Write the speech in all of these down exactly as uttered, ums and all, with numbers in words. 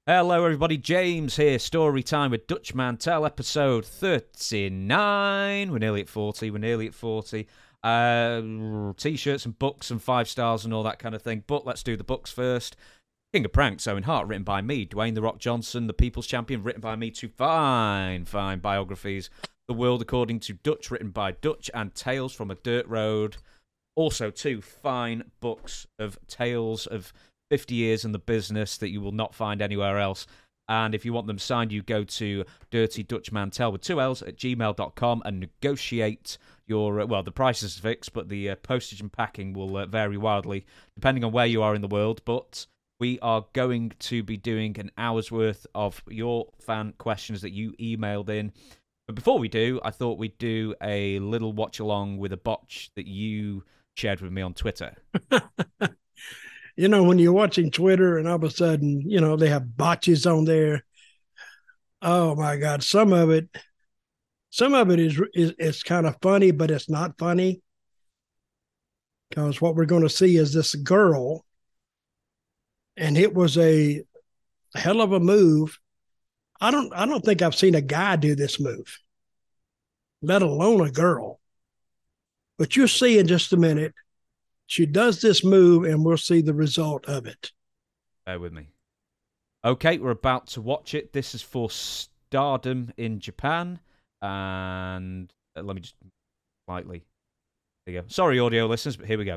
Hello, everybody. James here. Story time with Dutch Mantel, episode thirty-nine. We're nearly at forty. We're nearly at forty. Uh, T-shirts and books and five stars and all that kind of thing. But let's do the books first. King of Pranks, Owen Hart, written by me. Dwayne The Rock Johnson, The People's Champion, written by me. Two fine, fine biographies. The World According to Dutch, written by Dutch, and Tales from a Dirt Road. Also, two fine books of tales of fifty years in the business that you will not find anywhere else. And if you want them signed, you go to Dirty Dutch Mantel with two L's at gmail dot com and negotiate your, uh, well, the price is fixed, but the uh, postage and packing will uh, vary wildly depending on where you are in the world. But we are going to be doing an hour's worth of your fan questions that you emailed in. But before we do, I thought we'd do a little watch along with a botch that you shared with me on Twitter. You know, when you're watching Twitter and all of a sudden, you know, they have botches on there. Oh my God. Some of it, some of it is, is, is kind of funny, but it's not funny. Because what we're going to see is this girl, and it was a hell of a move. I don't, I don't think I've seen a guy do this move, let alone a girl. But you'll see in just a minute. She does this move, and we'll see the result of it. Bear with me. Okay, we're about to watch it. This is for Stardom in Japan. And uh, let me just slightly. There you go. Sorry, audio listeners, but here we go.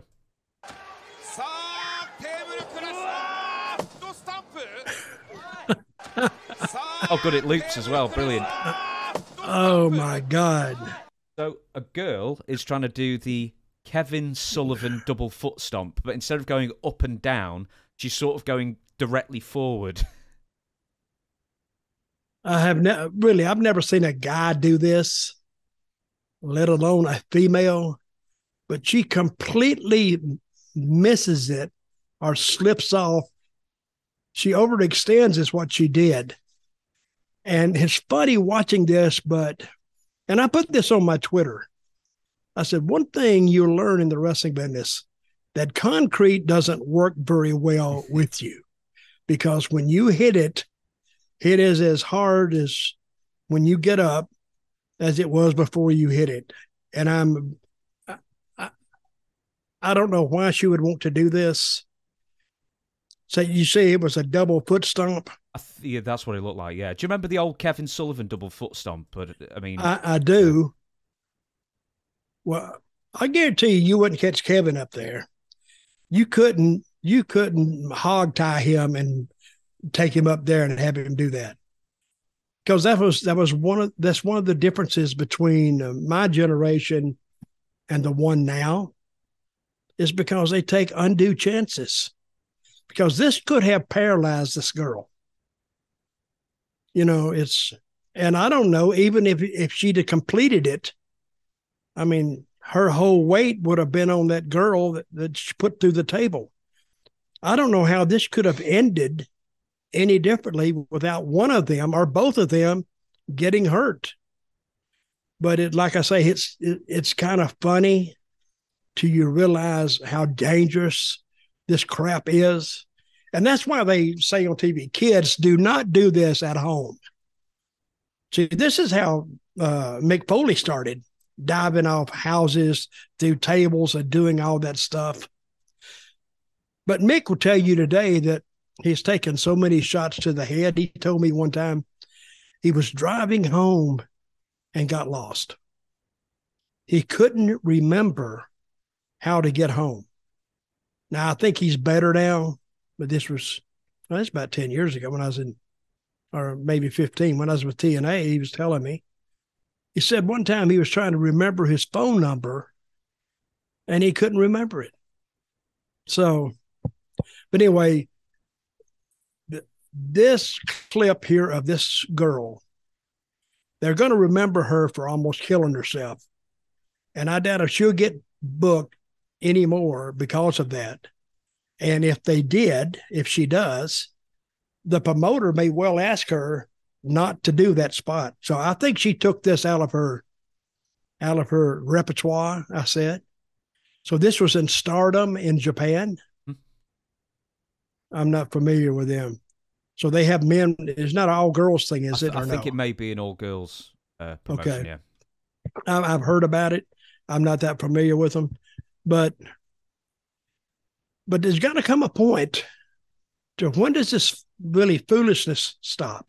Oh, good, it loops as well. Brilliant. Oh, my God. So a girl is trying to do the Kevin Sullivan double foot stomp, but instead of going up and down, she's sort of going directly forward. I have never really, I've never seen a guy do this, let alone a female, but she completely misses it or slips off. She overextends is what she did. And it's funny watching this, but, and I put this on my Twitter. I said, one thing you learn in the wrestling business, that concrete doesn't work very well with you, because when you hit it, it is as hard as when you get up as it was before you hit it. And I'm, I, I, I don't know why she would want to do this. So you say it was a double foot stomp? I th- yeah, that's what it looked like, yeah. Do you remember the old Kevin Sullivan double foot stomp? But I mean, I, I do. Well, I guarantee you, you wouldn't catch Kevin up there. You couldn't, you couldn't hog tie him and take him up there and have him do that. Because that was, that was one of, that's one of the differences between uh, my generation and the one now, is because they take undue chances. Because this could have paralyzed this girl. You know, it's, and I don't know, even if, if she'd have completed it, I mean, her whole weight would have been on that girl that, that she put through the table. I don't know how this could have ended any differently without one of them or both of them getting hurt. But it, like I say, it's it, it's kind of funny till you realize how dangerous this crap is. And that's why they say on T V, kids, do not do this at home. See, this is how uh, Mick Foley started. Diving off houses through tables and doing all that stuff. But Mick will tell you today that he's taken so many shots to the head. He told me one time he was driving home and got lost. He couldn't remember how to get home. Now, I think he's better now, but this was, well, that's about ten years ago when I was in, or maybe fifteen, when I was with T N A, he was telling me. He said one time he was trying to remember his phone number and he couldn't remember it. So, but anyway, th- this clip here of this girl, they're going to remember her for almost killing herself. And I doubt if she'll get booked anymore because of that. And if they did, if she does, the promoter may well ask her not to do that spot. So I think she took this out of her, out of her repertoire, I said. So this was in Stardom in Japan. I'm not familiar with them. So they have men. It's not an all girls thing, is I, it? th- I or think no? it may be an all girls uh, promotion. Okay. Yeah. I, I've heard about it. I'm not that familiar with them, but but there's got to come a point to when does this really foolishness stop?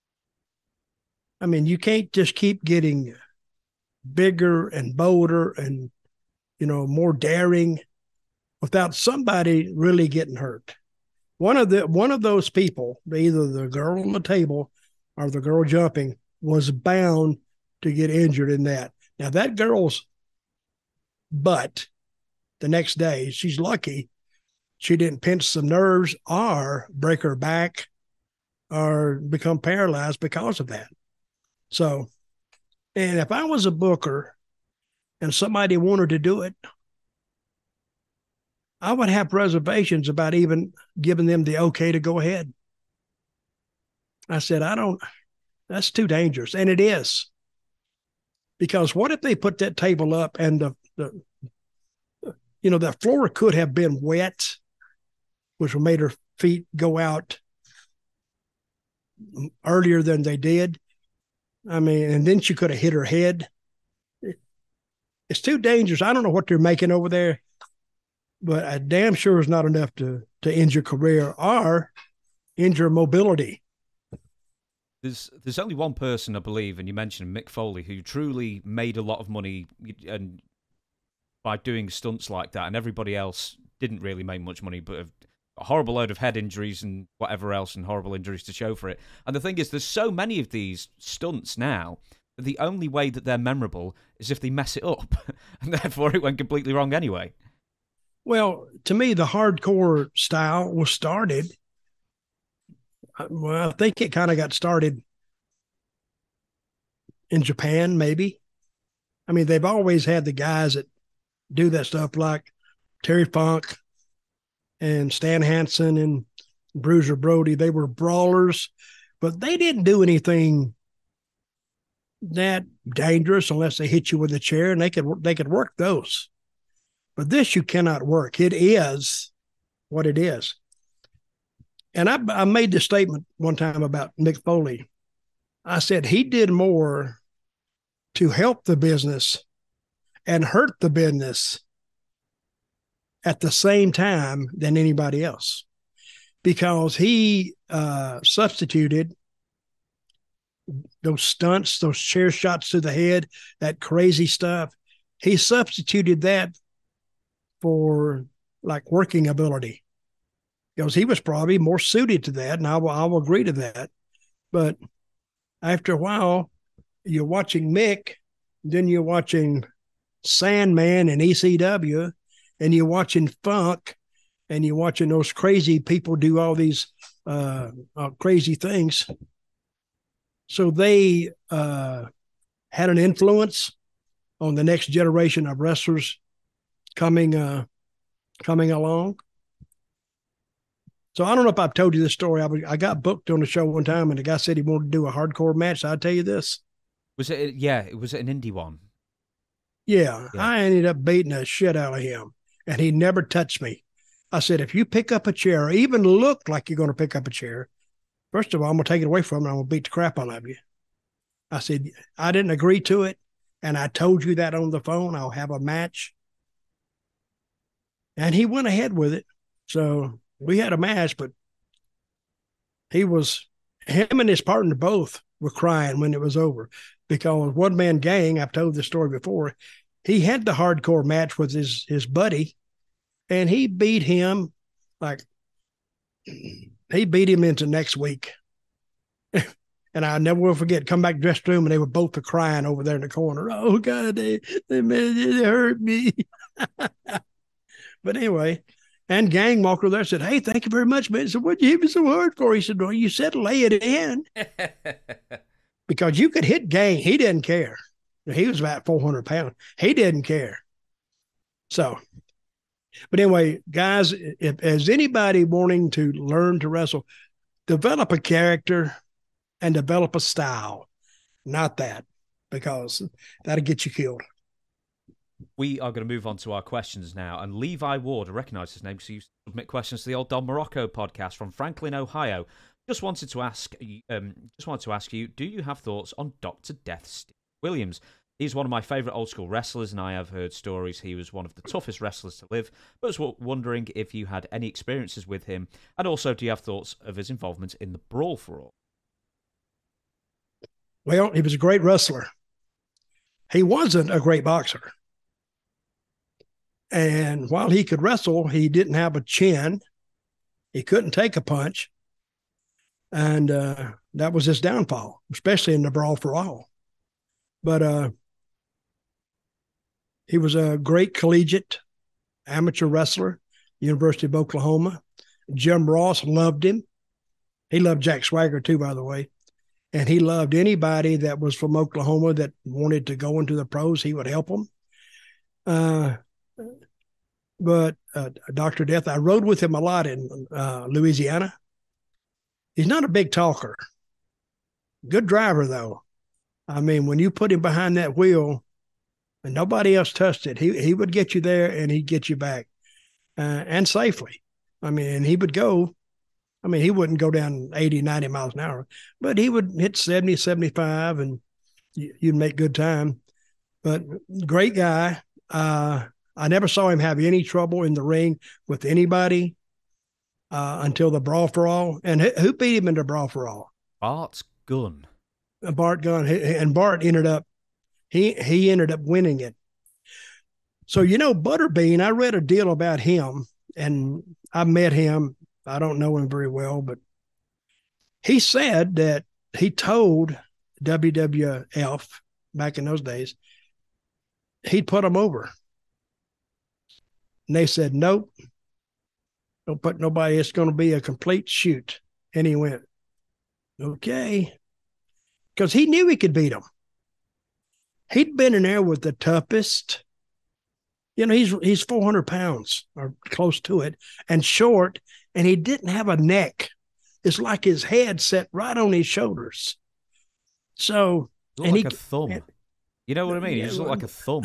I mean, you can't just keep getting bigger and bolder and you know more daring without somebody really getting hurt. One of the one of those people, either the girl on the table or the girl jumping, was bound to get injured in that. Now that girl's butt the next day, she's lucky she didn't pinch some nerves or break her back or become paralyzed because of that. So, and if I was a booker and somebody wanted to do it, I would have reservations about even giving them the okay to go ahead. I said, I don't, that's too dangerous. And it is. Because what if they put that table up and the, the you know, the floor could have been wet, which made her feet go out earlier than they did. I mean, and then she could have hit her head. It's too dangerous. I don't know what they're making over there, but I damn sure is not enough to to injure career or injure mobility. There's there's only one person, I believe, and you mentioned Mick Foley, who truly made a lot of money and by doing stunts like that, and everybody else didn't really make much money, but have a horrible load of head injuries and whatever else, and horrible injuries to show for it. And the thing is, there's so many of these stunts now that the only way that they're memorable is if they mess it up, and therefore it went completely wrong anyway. Well, to me, the hardcore style was started. Well, I think it kind of got started in Japan, maybe. I mean, they've always had the guys that do that stuff, like Terry Funk and Stan Hansen and Bruiser Brody. They were brawlers, but they didn't do anything that dangerous unless they hit you with a chair, and they could they could work those. But this you cannot work. It is what it is. And I, I made this statement one time about Mick Foley. I said he did more to help the business and hurt the business at the same time than anybody else, because he uh, substituted those stunts, those chair shots to the head, that crazy stuff. He substituted that for like working ability, because he was probably more suited to that, and I will, I will agree to that. But after a while, you're watching Mick, then you're watching Sandman and E C W, and you're watching Funk, and you're watching those crazy people do all these uh, uh, crazy things. So they uh, had an influence on the next generation of wrestlers coming uh, coming along. So I don't know if I've told you this story. I, was, I got booked on the show one time, and the guy said he wanted to do a hardcore match. I'll tell you this. Was it? Yeah, was it an indie one? Yeah, yeah, I ended up beating the shit out of him, and he never touched me. I said, if you pick up a chair, or even look like you're going to pick up a chair, first of all, I'm going to take it away from you, and I'm going to beat the crap out of you. I said, I didn't agree to it, and I told you that on the phone. I'll have a match. And he went ahead with it. So we had a match, but he was, him and his partner both were crying when it was over, because One Man Gang, I've told this story before, he had the hardcore match with his, his buddy, and he beat him like, he beat him into next week. And I never will forget, come back dressed room, and they were both crying over there in the corner. Oh God, they, they, they hurt me. But anyway, and Gang walked over there and said, hey, thank you very much, man. I said, what'd you hit me so hard for? He said, well, you said lay it in. Because you could hit Gang. He didn't care. He was about four hundred pounds. He didn't care. So, but anyway, guys, if as anybody wanting to learn to wrestle, develop a character and develop a style, not that, because that'll get you killed. We are going to move on to our questions now. And Levi Ward, I recognise his name because he used to submit questions to the old Don Morocco podcast from Franklin, Ohio. Just wanted to ask, um, just wanted to ask you, do you have thoughts on Doctor Death Steve Williams? He's one of my favourite old school wrestlers, and I have heard stories he was one of the toughest wrestlers to live. But I was wondering if you had any experiences with him, and also, do you have thoughts of his involvement in the Brawl for All? Well, he was a great wrestler. He wasn't a great boxer. And while he could wrestle, he didn't have a chin. He couldn't take a punch. And uh, that was his downfall, especially in the Brawl for All. But uh, he was a great collegiate amateur wrestler, University of Oklahoma. Jim Ross loved him. He loved Jack Swagger too, by the way. And he loved anybody that was from Oklahoma that wanted to go into the pros. He would help them. Uh, but uh, Doctor Death, I rode with him a lot in uh, Louisiana. He's not a big talker. Good driver, though. I mean, when you put him behind that wheel and nobody else touched it, he he would get you there and he'd get you back uh, and safely. I mean, and he would go. I mean, he wouldn't go down eighty, ninety miles an hour, but he would hit seventy, seventy-five, and you'd make good time. But great guy. Uh, I never saw him have any trouble in the ring with anybody uh, until the Brawl for All. And who beat him in the Brawl for All? Bart Gunn. Bart Gunn. And Bart ended up, he, he ended up winning it. So, you know, Butterbean, I read a deal about him, and I met him. I don't know him very well, but he said that he told W W F back in those days, he'd put them over. And they said, nope, don't put nobody. It's going to be a complete shoot. And he went, okay. Because he knew he could beat them. He'd been in there with the toughest. You know, he's he's four hundred pounds or close to it and short, and he didn't have a neck. It's like his head set right on his shoulders. So, looked and like he, a thumb. And, you know what I mean? Yeah, he just looked well, like a thumb.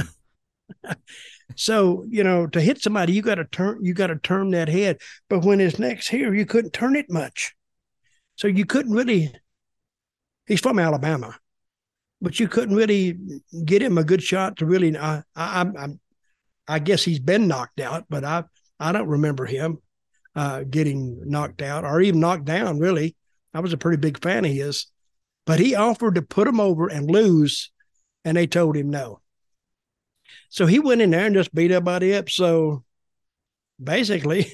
So, you know, to hit somebody, you got to turn, you got to turn that head. But when his neck's here, you couldn't turn it much. So you couldn't really, he's from Alabama, but you couldn't really get him a good shot to really, I, I, I, I guess he's been knocked out, but I, I don't remember him uh, getting knocked out or even knocked down, really. I was a pretty big fan of his. But he offered to put him over and lose, and they told him no. So he went in there and just beat everybody up. So basically,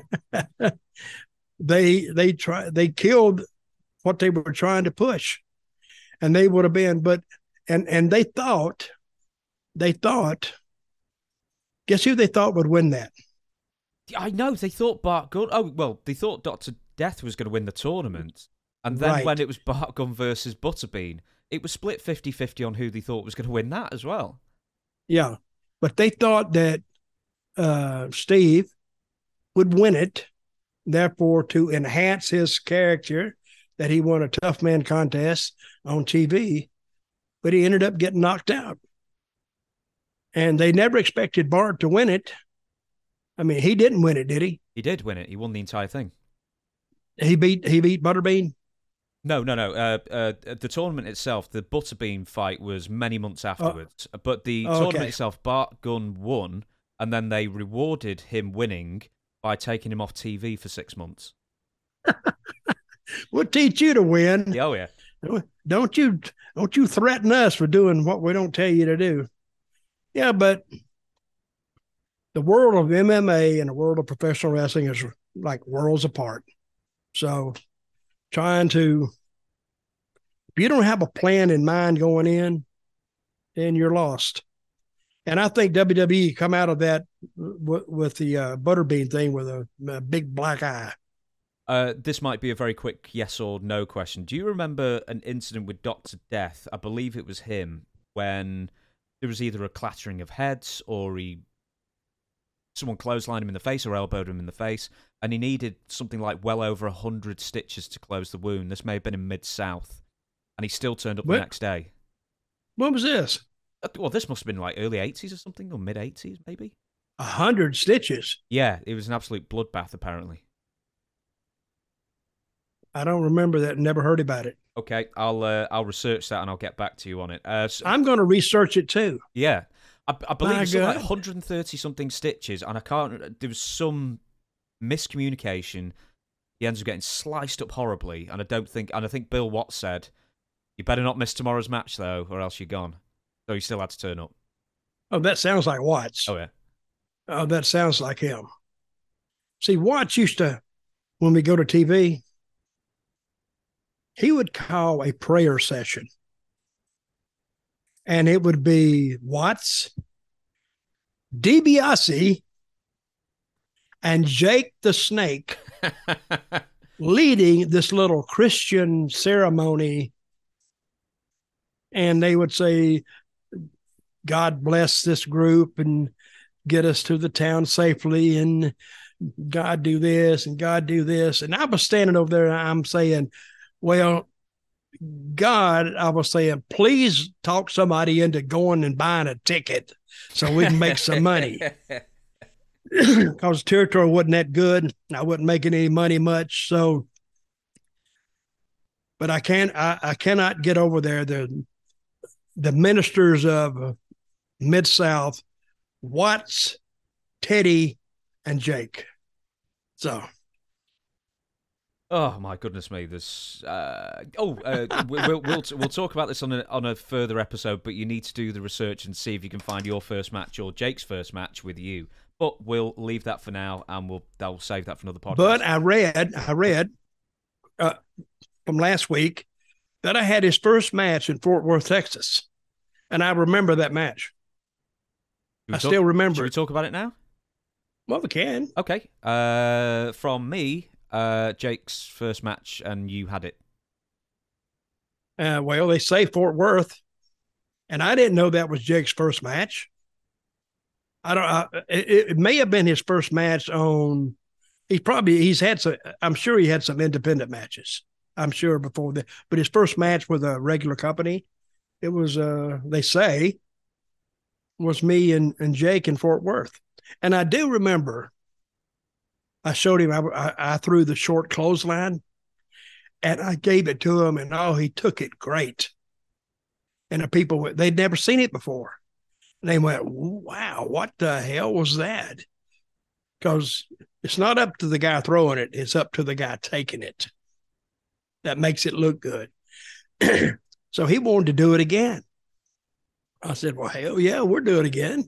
they they try they killed what they were trying to push, and they would have been. But and and they thought, they thought. Guess who they thought would win that? I know they thought Bart Gunn. Oh well, they thought Doctor Death was going to win the tournament, and then Right. when it was Bart Gunn versus Butterbean, it was split fifty-fifty on who they thought was going to win that as well. Yeah, but they thought that uh, Steve would win it, therefore to enhance his character, that he won a tough man contest on T V, but he ended up getting knocked out. And they never expected Bart to win it. I mean, he didn't win it, did he? He did win it. He won the entire thing. He beat he beat Butterbean. No, no, no. Uh, uh, the tournament itself, the Butterbean fight was many months afterwards. Uh, but the oh, tournament okay. itself, Bart Gunn won, and then they rewarded him winning by taking him off T V for six months. We'll teach you to win. Yeah, oh yeah. Don't you don't you threaten us for doing what we don't tell you to do. Yeah, but the world of M M A and the world of professional wrestling is like worlds apart. So trying to, if you don't have a plan in mind going in, then you're lost. And I think W W E come out of that w- with the uh, Butterbean thing with a, a big black eye. Uh, this might be a very quick yes or no question. Do you remember an incident with Doctor Death? I believe it was him when there was either a clattering of heads or he someone clotheslined him in the face or elbowed him in the face, and he needed something like well over a hundred stitches to close the wound. This may have been in Mid-South, and he still turned up What? the next day. What was this? Uh, Well, this must have been like early eighties or something, or mid eighties maybe. A hundred stitches. Yeah, it was an absolute bloodbath apparently. I don't remember that. Never heard about it. Okay, I'll uh, I'll research that and I'll get back to you on it. Uh, so, I'm going to research it too. yeah, I, I believe My it's something like God. one hundred thirty something stitches, and I can't. There was some miscommunication. He ends up getting sliced up horribly, and I don't think. And I think Bill Watts said, "You better not miss tomorrow's match, though, or else you're gone." So he still had to turn up. Oh, that sounds like Watts. Oh yeah. Oh, that sounds like him. See, Watts used to, when we go to T V, he would call a prayer session. And it would be Watts, DiBiase, and Jake the Snake leading this little Christian ceremony. And they would say, God bless this group and get us to the town safely, and God do this and God do this. And I was standing over there and I'm saying, well, God, I was saying, please talk somebody into going and buying a ticket so we can make some money. Because territory wasn't that good. I wasn't making any money much. So, but I can't, I, I cannot get over there. The, the ministers of Mid-South, Watts, Teddy, and Jake. So. Oh my goodness me! There's uh, oh uh, we'll we'll we'll talk about this on a on a further episode. But you need to do the research and see if you can find your first match or Jake's first match with you. But we'll leave that for now, and we'll I'll save that for another podcast. But I read I read uh, from last week that I had his first match in Fort Worth, Texas, and I remember that match. I talk, still remember. Should we it. talk about it now? Well, we can. Okay. Uh, from me. Uh, Jake's first match, and you had it. Uh, well, they say Fort Worth, and I didn't know that was Jake's first match. I don't. Uh, it, it may have been his first match on. He's probably he's had some. I'm sure he had some independent matches. I'm sure before that, but his first match with a regular company, it was. Uh, they say, was me and and Jake in Fort Worth, and I do remember. I showed him, I, I, I threw the short clothesline and I gave it to him, and oh, he took it great. And the people, they'd never seen it before. And they went, wow, what the hell was that? Because it's not up to the guy throwing it, it's up to the guy taking it. That makes it look good. So he wanted to do it again. I said, well, hell yeah, we'll do it again.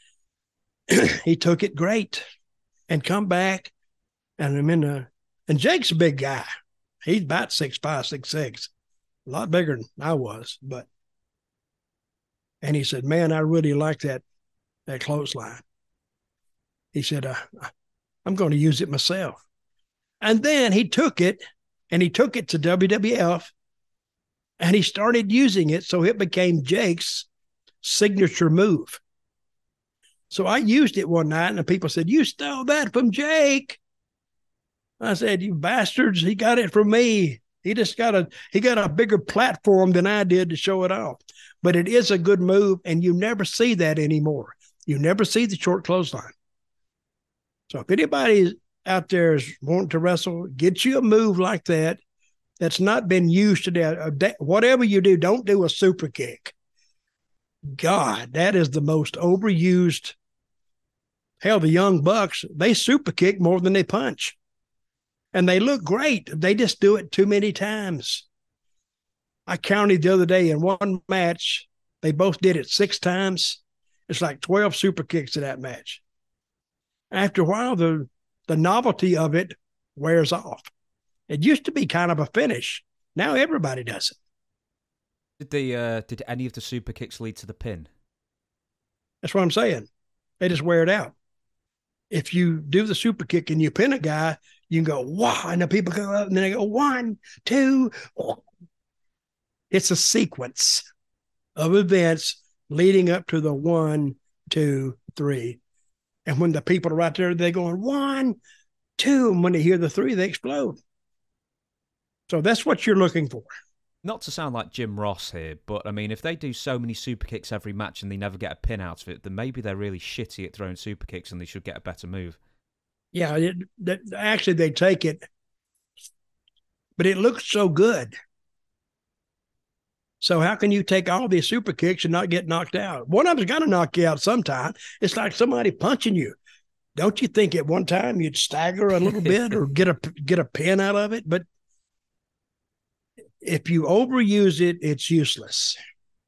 He took it great and come back. And I'm in the, and Jake's a big guy. He's about six five, six six, a lot bigger than I was. But, and he said, man, I really like that, that clothesline. He said, uh, I'm going to use it myself. And then he took it and he took it to W W F and he started using it. So it became Jake's signature move. So I used it one night and the people said, you stole that from Jake. I said, you bastards, he got it from me. He just got a he got a bigger platform than I did to show it off. But it is a good move, and you never see that anymore. You never see the short clothesline. So if anybody out there is wanting to wrestle, get you a move like that that's not been used today. Whatever you do, don't do a super kick. God, that is the most overused. Hell, the Young Bucks, they super kick more than they punch. And they look great. They just do it too many times. I counted the other day in one match, they both did it six times. It's like twelve super kicks in that match. After a while, the, the novelty of it wears off. It used to be kind of a finish. Now everybody does it. Did the uh, did any of the super kicks lead to the pin? That's what I'm saying. They just wear it out. If you do the super kick and you pin a guy, you can go, wow, and the people go up and then they go, one, two. Oh. It's a sequence of events leading up to the one, two, three. And when the people are right there, they're going, one, two. And when they hear the three, they explode. So that's what you're looking for. Not to sound like Jim Ross here, but I mean, if they do so many super kicks every match and they never get a pin out of it, then maybe they're really shitty at throwing super kicks and they should get a better move. Yeah, it, that, actually, they take it. but it looks so good. So how can you take all these super kicks and not get knocked out? One of them's got to knock you out sometime. It's like somebody punching you. Don't you think at one time you'd stagger a little bit or get a get a pin out of it? But if you overuse it, it's useless.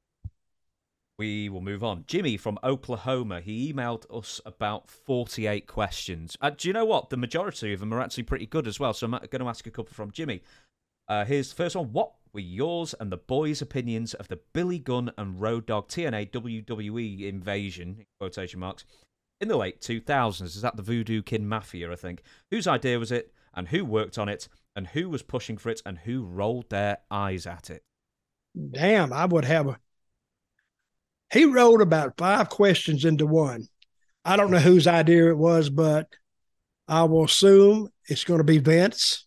We will move on. Jimmy from Oklahoma, he emailed us about forty-eight questions. Uh, do you know what? The majority of them are actually pretty good as well. So I'm going to ask a couple from Jimmy. Uh, here's the first one. What were yours and the boys' opinions of the Billy Gunn and Road Dogg T N A W W E invasion, in quotation marks, in the late two thousands? Is that the Voodoo Kid Mafia, I think? Whose idea was it, and who worked on it, and who was pushing for it, and who rolled their eyes at it? Damn, I would have a... He wrote about five questions into one. I don't know whose idea it was, but I will assume it's going to be Vince.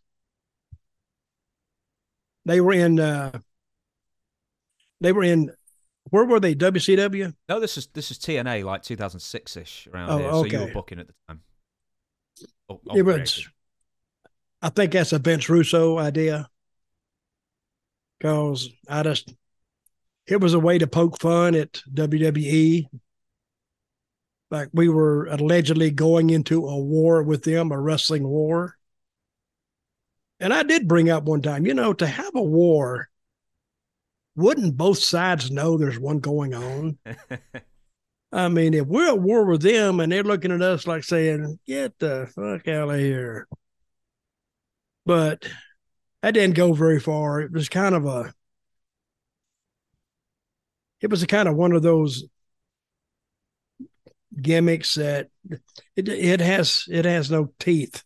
They were in, uh, they were in, where were they? W C W? No, this is this is T N A, like two thousand six-ish around Oh, here. okay. So you were booking at the time. Oh, It was, I think that's a Vince Russo idea. Because I just, it was a way to poke fun at W W E. Like we were allegedly going into a war with them, a wrestling war. And I did bring up one time, you know, to have a war, wouldn't both sides know there's one going on? I mean, if we're at war with them and they're looking at us like saying, get the fuck out of here. But that didn't go very far. It was kind of a, it was a kind of one of those gimmicks that it, it has, it has no teeth.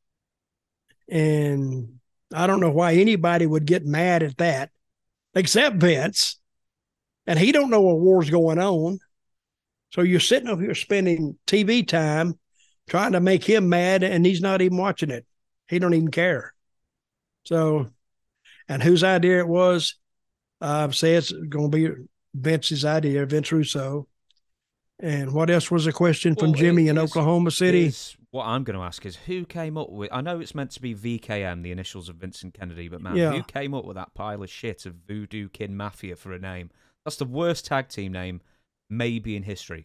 And I don't know why anybody would get mad at that, except Vince. And he don't know a war's going on. So you're sitting over here spending T V time trying to make him mad, and he's not even watching it. He don't even care. So, and whose idea it was, I've said it's going to be Vince's idea, Vince Russo. And what else was a question from well, Jimmy in is, Oklahoma City? Is, what I'm going to ask is who came up with, I know it's meant to be V K M, the initials of Vincent Kennedy, but man, yeah. who came up with that pile of shit of Voodoo Kid Mafia for a name? That's the worst tag team name maybe in history.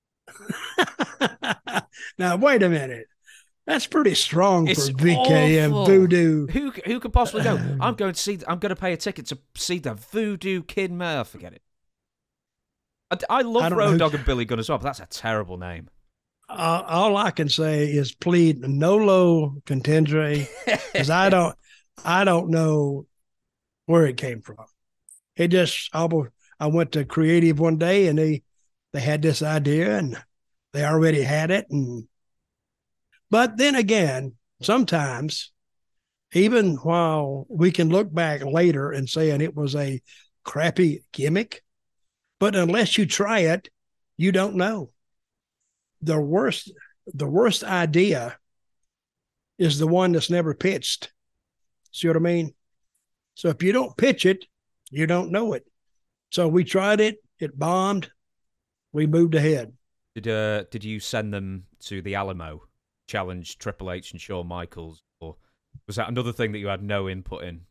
Now, wait a minute. That's pretty strong it's for V K M awful. Voodoo. Who who could possibly go? I'm going to see. I'm going to pay a ticket to see the Voodoo Kid Mafia. Forget it. I, I love I Road Dogg and Billy Gunn as well, but that's a terrible name. Uh, all I can say is plead nolo contendere, because I don't, I don't know where it came from. It just, I, I went to Creative one day and they, they had this idea and they already had it. And, but then again, sometimes, even while we can look back later and saying it was a crappy gimmick, but unless you try it, you don't know. The worst, the worst idea is the one that's never pitched. See what I mean? So if you don't pitch it, you don't know it. So we tried it. It bombed. We moved ahead. Did uh, did you send them to the Alamo, challenge Triple H and Shawn Michaels, or was that another thing that you had no input in?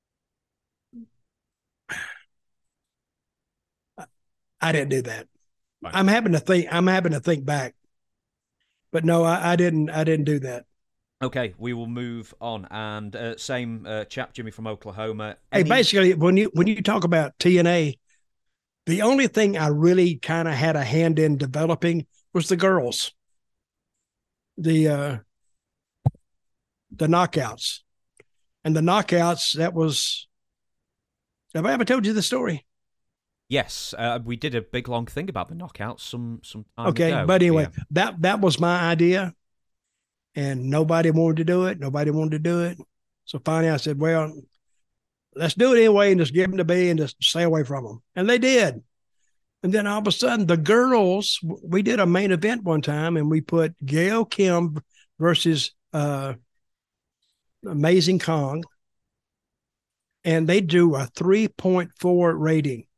I didn't do that. Right. I'm having to think. I'm having to think back. But no, I, I didn't. I didn't do that. Okay, we will move on. And uh, same uh, chap, Jimmy from Oklahoma. Any... Hey, basically, when you when you talk about T N A, the only thing I really kind of had a hand in developing was the girls, the uh, the knockouts, and the knockouts. That was. Have I ever told you the story? Yes, uh, we did a big long thing about the knockouts some some time okay, ago. But anyway, yeah. that that was my idea, and nobody wanted to do it. Nobody wanted to do it. So finally, I said, "Well, let's do it anyway, and just give them to me, and just stay away from them." And they did. And then all of a sudden, the girls. We did a main event one time, and we put Gail Kim versus uh, Amazing Kong, and they drew a three point four rating.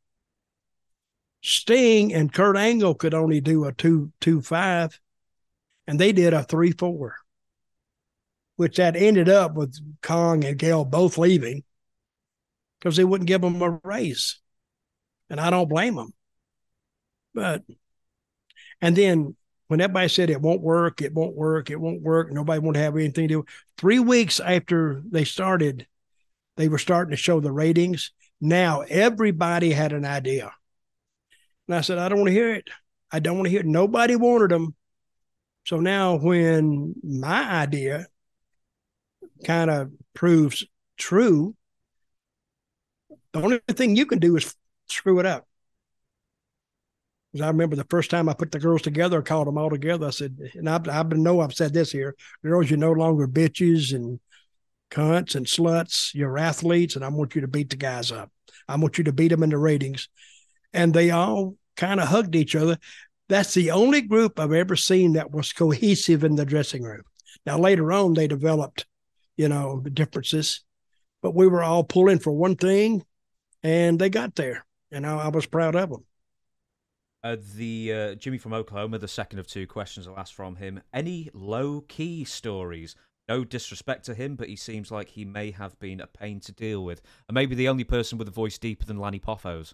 Sting and Kurt Angle could only do a two two five, and they did a three four. which that ended up with Kong and Gale both leaving because they wouldn't give them a raise. And I don't blame them. But, and then when everybody said it won't work, it won't work, it won't work, nobody won't have anything to do. Three weeks after they started, they were starting to show the ratings. Now everybody had an idea. And I said, I don't want to hear it. I don't want to hear it. Nobody wanted them. So now when my idea kind of proves true, the only thing you can do is screw it up. Because I remember the first time I put the girls together, I called them all together. I said, and I, I know I've said this here, girls, you're no longer bitches and cunts and sluts. You're athletes, and I want you to beat the guys up. I want you to beat them in the ratings. And they all kind of hugged each other. That's the only group I've ever seen that was cohesive in the dressing room. Now, later on, they developed, you know, the differences, but we were all pulling for one thing, and they got there, and I, I was proud of them. Uh, the uh, Jimmy from Oklahoma, the second of two questions I'll ask from him. Any low-key stories? No disrespect to him, but he seems like he may have been a pain to deal with. And maybe the only person with a voice deeper than Lanny Poffo's.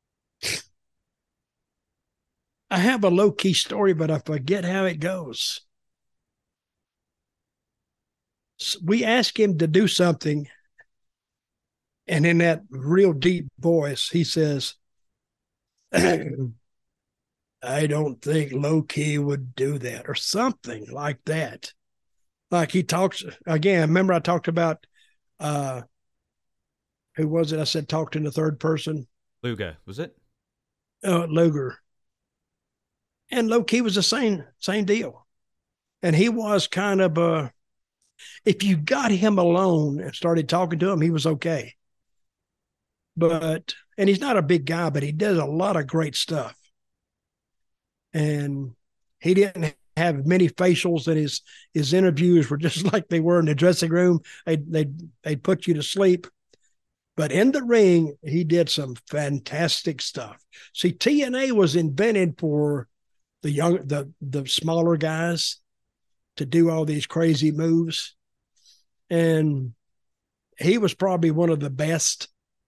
I have a low-key story, but I forget how it goes. We asked him to do something, and in that real deep voice, he says, I don't think low-key would do that, or something like that. Like he talks, again, remember I talked about, uh, who was it? I said talked in the third person. Luger, was it? Uh, Luger. And low-key was the same, same deal. And he was kind of, uh, if you got him alone and started talking to him, he was okay. But, and he's not a big guy, but he does a lot of great stuff. And he didn't have many facials, and his his interviews were just like they were in the dressing room. They they they put you to sleep. But in the ring, he did some fantastic stuff. See, T N A was invented for the young, the the smaller guys to do all these crazy moves, and he was probably one of the best.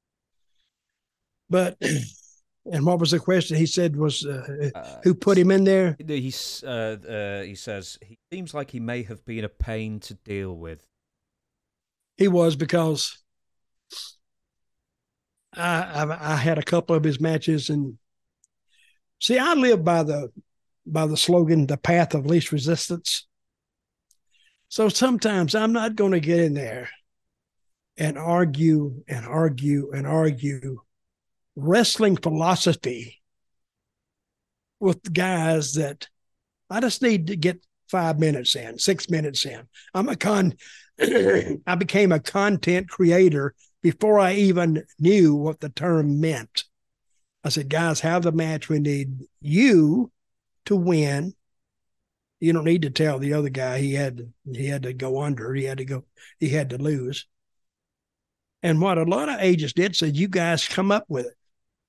But. And what was the question? He said was uh, uh, who put him in there? He's, uh, uh, he says he seems like he may have been a pain to deal with. He was, because I, I I had a couple of his matches, and see, I live by the by the slogan, the path of least resistance. So sometimes I'm not going to get in there and argue and argue and argue wrestling philosophy with guys that I just need to get five minutes in, six minutes in. I'm a con, I became a content creator before I even knew what the term meant. I said, guys, have the match. We need you to win. You don't need to tell the other guy he had he had to go under. He had to go. He had to lose. And what a lot of agents did said, you guys come up with it.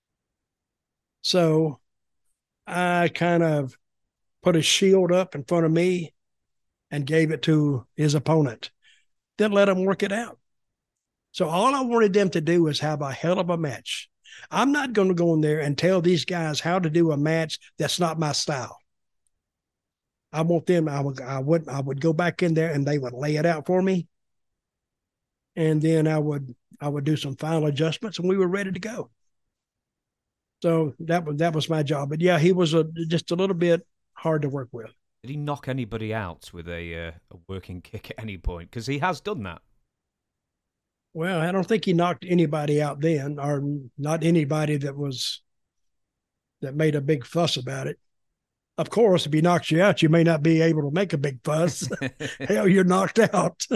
So I kind of put a shield up in front of me and gave it to his opponent. Then let him work it out. So all I wanted them to do was have a hell of a match. I'm not going to go in there and tell these guys how to do a match that's not my style. I want them, I would, I would, I would go back in there and they would lay it out for me. And then I would, I would do some final adjustments, and we were ready to go. So that was that was my job. But yeah, he was a, just a little bit hard to work with. Did he knock anybody out with a, uh, a working kick at any point? Because he has done that. Well, I don't think he knocked anybody out then, or not anybody that was that made a big fuss about it. Of course, if he knocks you out, you may not be able to make a big fuss. Hell, you're knocked out.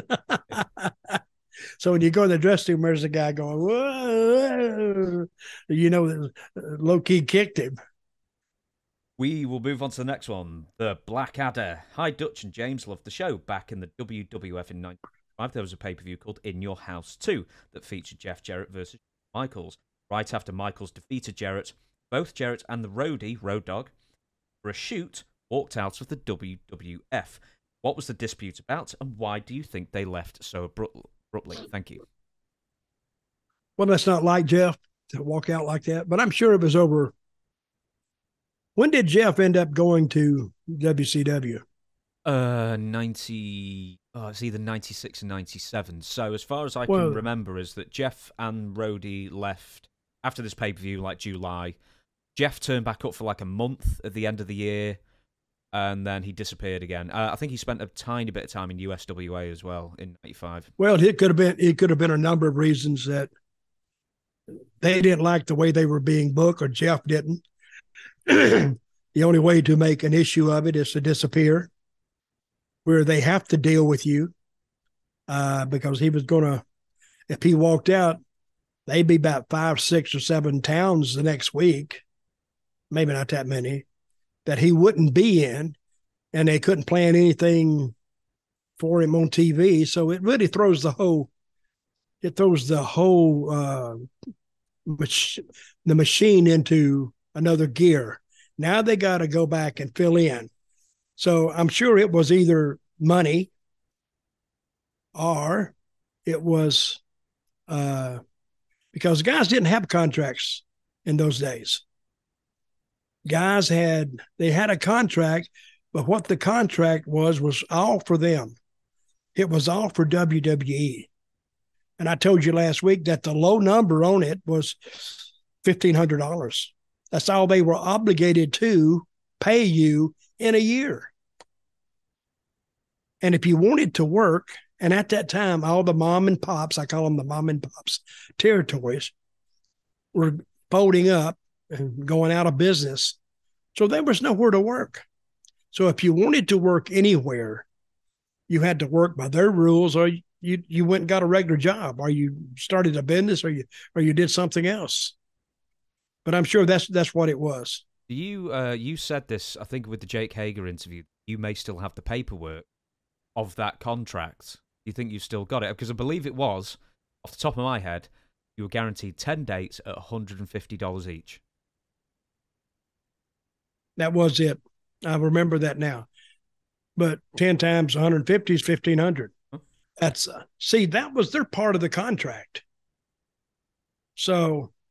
So when you go in the dressing room, there's a guy going, whoa, you know, low-key kicked him. We will move on to the next one, the Blackadder. Hi, Dutch and James, loved the show. Back in the W W F in nineteen ninety-five, there was a pay-per-view called In Your House two that featured Jeff Jarrett versus Michaels. Right after Michaels defeated Jarrett, both Jarrett and the roadie, Road Dogg, for a shoot, walked out of the W W F. What was the dispute about, and why do you think they left so abruptly? Thank you. Well, that's not like Jeff to walk out like that, but I'm sure it was over. When did Jeff end up going to W C W? Uh, ninety. Oh, it's either ninety-six and ninety-seven. So as far as I Well, can remember, is that Jeff and Rhodey left after this pay per view, like July. Jeff turned back up for like a month at the end of the year, and then he disappeared again. Uh, I think he spent a tiny bit of time in U S W A as well in ninety-five. well, it could have been it could have been a number of reasons that they didn't like the way they were being booked, or Jeff didn't. The only way to make an issue of it is to disappear, where they have to deal with you, uh, because he was going to, if he walked out, they'd be about five, six, or seven towns the next week, maybe not that many, that he wouldn't be in, and they couldn't plan anything for him on T V. So it really throws the whole, it throws the whole, uh, mach- the machine into another gear. Now they got to go back and fill in. So I'm sure it was either money or it was uh, because guys didn't have contracts in those days. Guys had, they had a contract, but what the contract was, was all for them. It was all for W W E. And I told you last week that the low number on it was fifteen hundred dollars. That's all they were obligated to pay you in a year. And if you wanted to work, and at that time, all the mom and pops, I call them the mom and pops territories, were folding up and going out of business. So there was nowhere to work. So if you wanted to work anywhere, you had to work by their rules, or you you went and got a regular job, or you started a business, or you or you did something else. But I'm sure that's that's what it was. You uh, you said this, I think, with the Jake Hager interview. You may still have the paperwork of that contract. Do you think you've still got it? Because I believe it was, off the top of my head, you were guaranteed ten dates at one hundred fifty dollars each. That was it. I remember that now. But ten times one hundred fifty is fifteen hundred. Huh? That's uh, see, that was their part of the contract. So,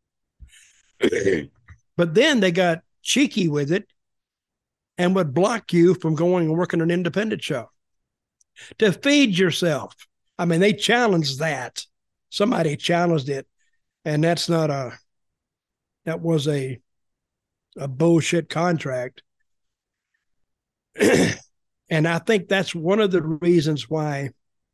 but then they got cheeky with it and would block you from going and working an independent show to feed yourself. I mean, they challenged that. Somebody challenged it, and that's not a, that was a, a bullshit contract. And I think that's one of the reasons why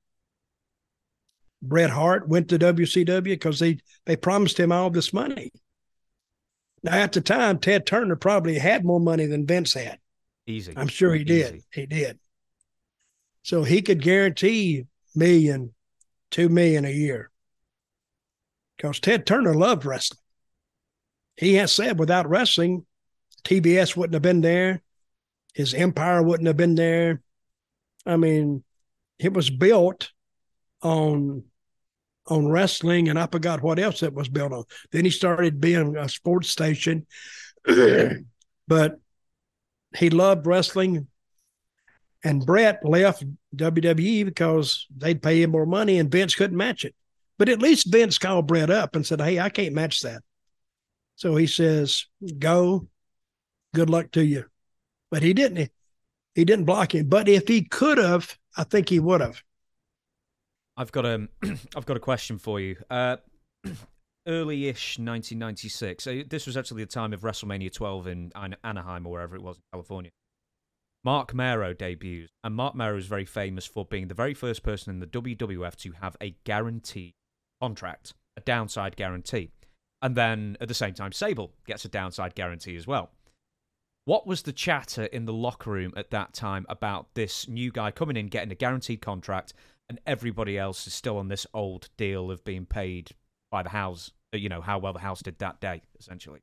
Bret Hart went to W C W, because they, they promised him all this money. Now, at the time, Ted Turner probably had more money than Vince had. Easy. I'm sure he Easy. did. He did. So he could guarantee million, two million a year, because Ted Turner loved wrestling. He has said without wrestling, T B S wouldn't have been there. His empire wouldn't have been there. I mean, it was built on on wrestling, and I forgot what else it was built on. Then he started being a sports station, but he loved wrestling. And Bret left W W E because they'd pay him more money, and Vince couldn't match it. But at least Vince called Bret up and said, "Hey, I can't match that." So he says, "Go, good luck to you." But he didn't. He didn't block him. But if he could have, I think he would have. I've got a, I've got a question for you. Uh, early-ish nineteen ninety-six. Uh, this was actually the time of WrestleMania twelve in Anaheim or wherever it was in California. Mark Mero debuts, and Mark Mero is very famous for being the very first person in the W W F to have a guaranteed contract, a downside guarantee. And then, at the same time, Sable gets a downside guarantee as well. What was the chatter in the locker room at that time about this new guy coming in, getting a guaranteed contract, and everybody else is still on this old deal of being paid by the house, you know, how well the house did that day, essentially?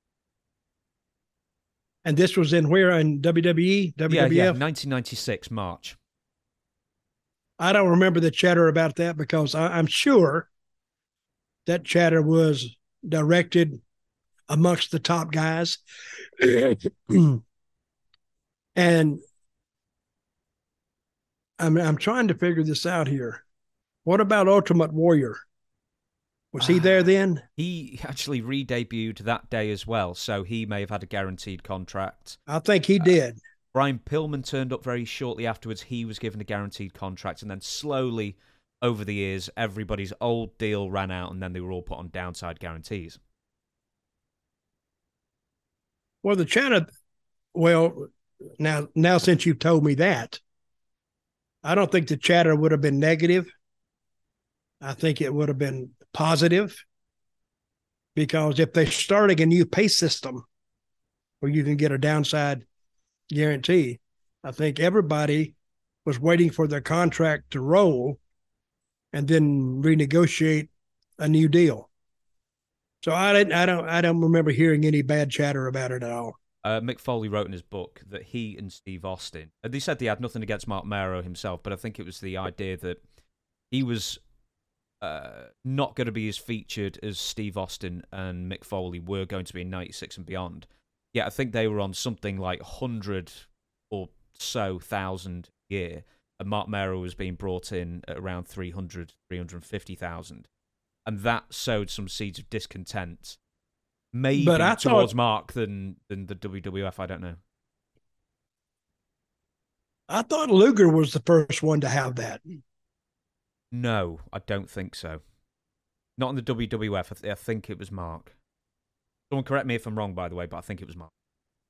And this was in where? In W W E, W W F? Yeah, yeah, nineteen ninety-six, March. I don't remember the chatter about that, because I, I'm sure that chatter was directed amongst the top guys. And I'm I'm trying to figure this out here. What about Ultimate Warrior? Was he there then? He actually re-debuted that day as well, so he may have had a guaranteed contract. I think he did. Uh, Brian Pillman turned up very shortly afterwards. He was given a guaranteed contract, and then slowly, over the years, everybody's old deal ran out, and then they were all put on downside guarantees. Well, the China, well, now now since you've told me that, I don't think the chatter would have been negative. I think it would have been positive, because if they're starting a new pay system where you can get a downside guarantee, I think everybody was waiting for their contract to roll and then renegotiate a new deal. So I didn't, I don't, I don't remember hearing any bad chatter about it at all. Uh, Mick Foley wrote in his book that he and Steve Austin, and they said they had nothing against Mark Mero himself, but I think it was the idea that he was uh, not going to be as featured as Steve Austin and Mick Foley were going to be in ninety-six and beyond. Yeah, I think they were on something like one hundred or so thousand a year, and Mark Mero was being brought in at around three hundred, three hundred fifty thousand. And that sowed some seeds of discontent, maybe But I towards thought, Mark than, than the W W F, I don't know. I thought Luger was the first one to have that. No, I don't think so. Not in the W W F. I, th- I think it was Mark. Someone correct me if I'm wrong, by the way, but I think it was Mark.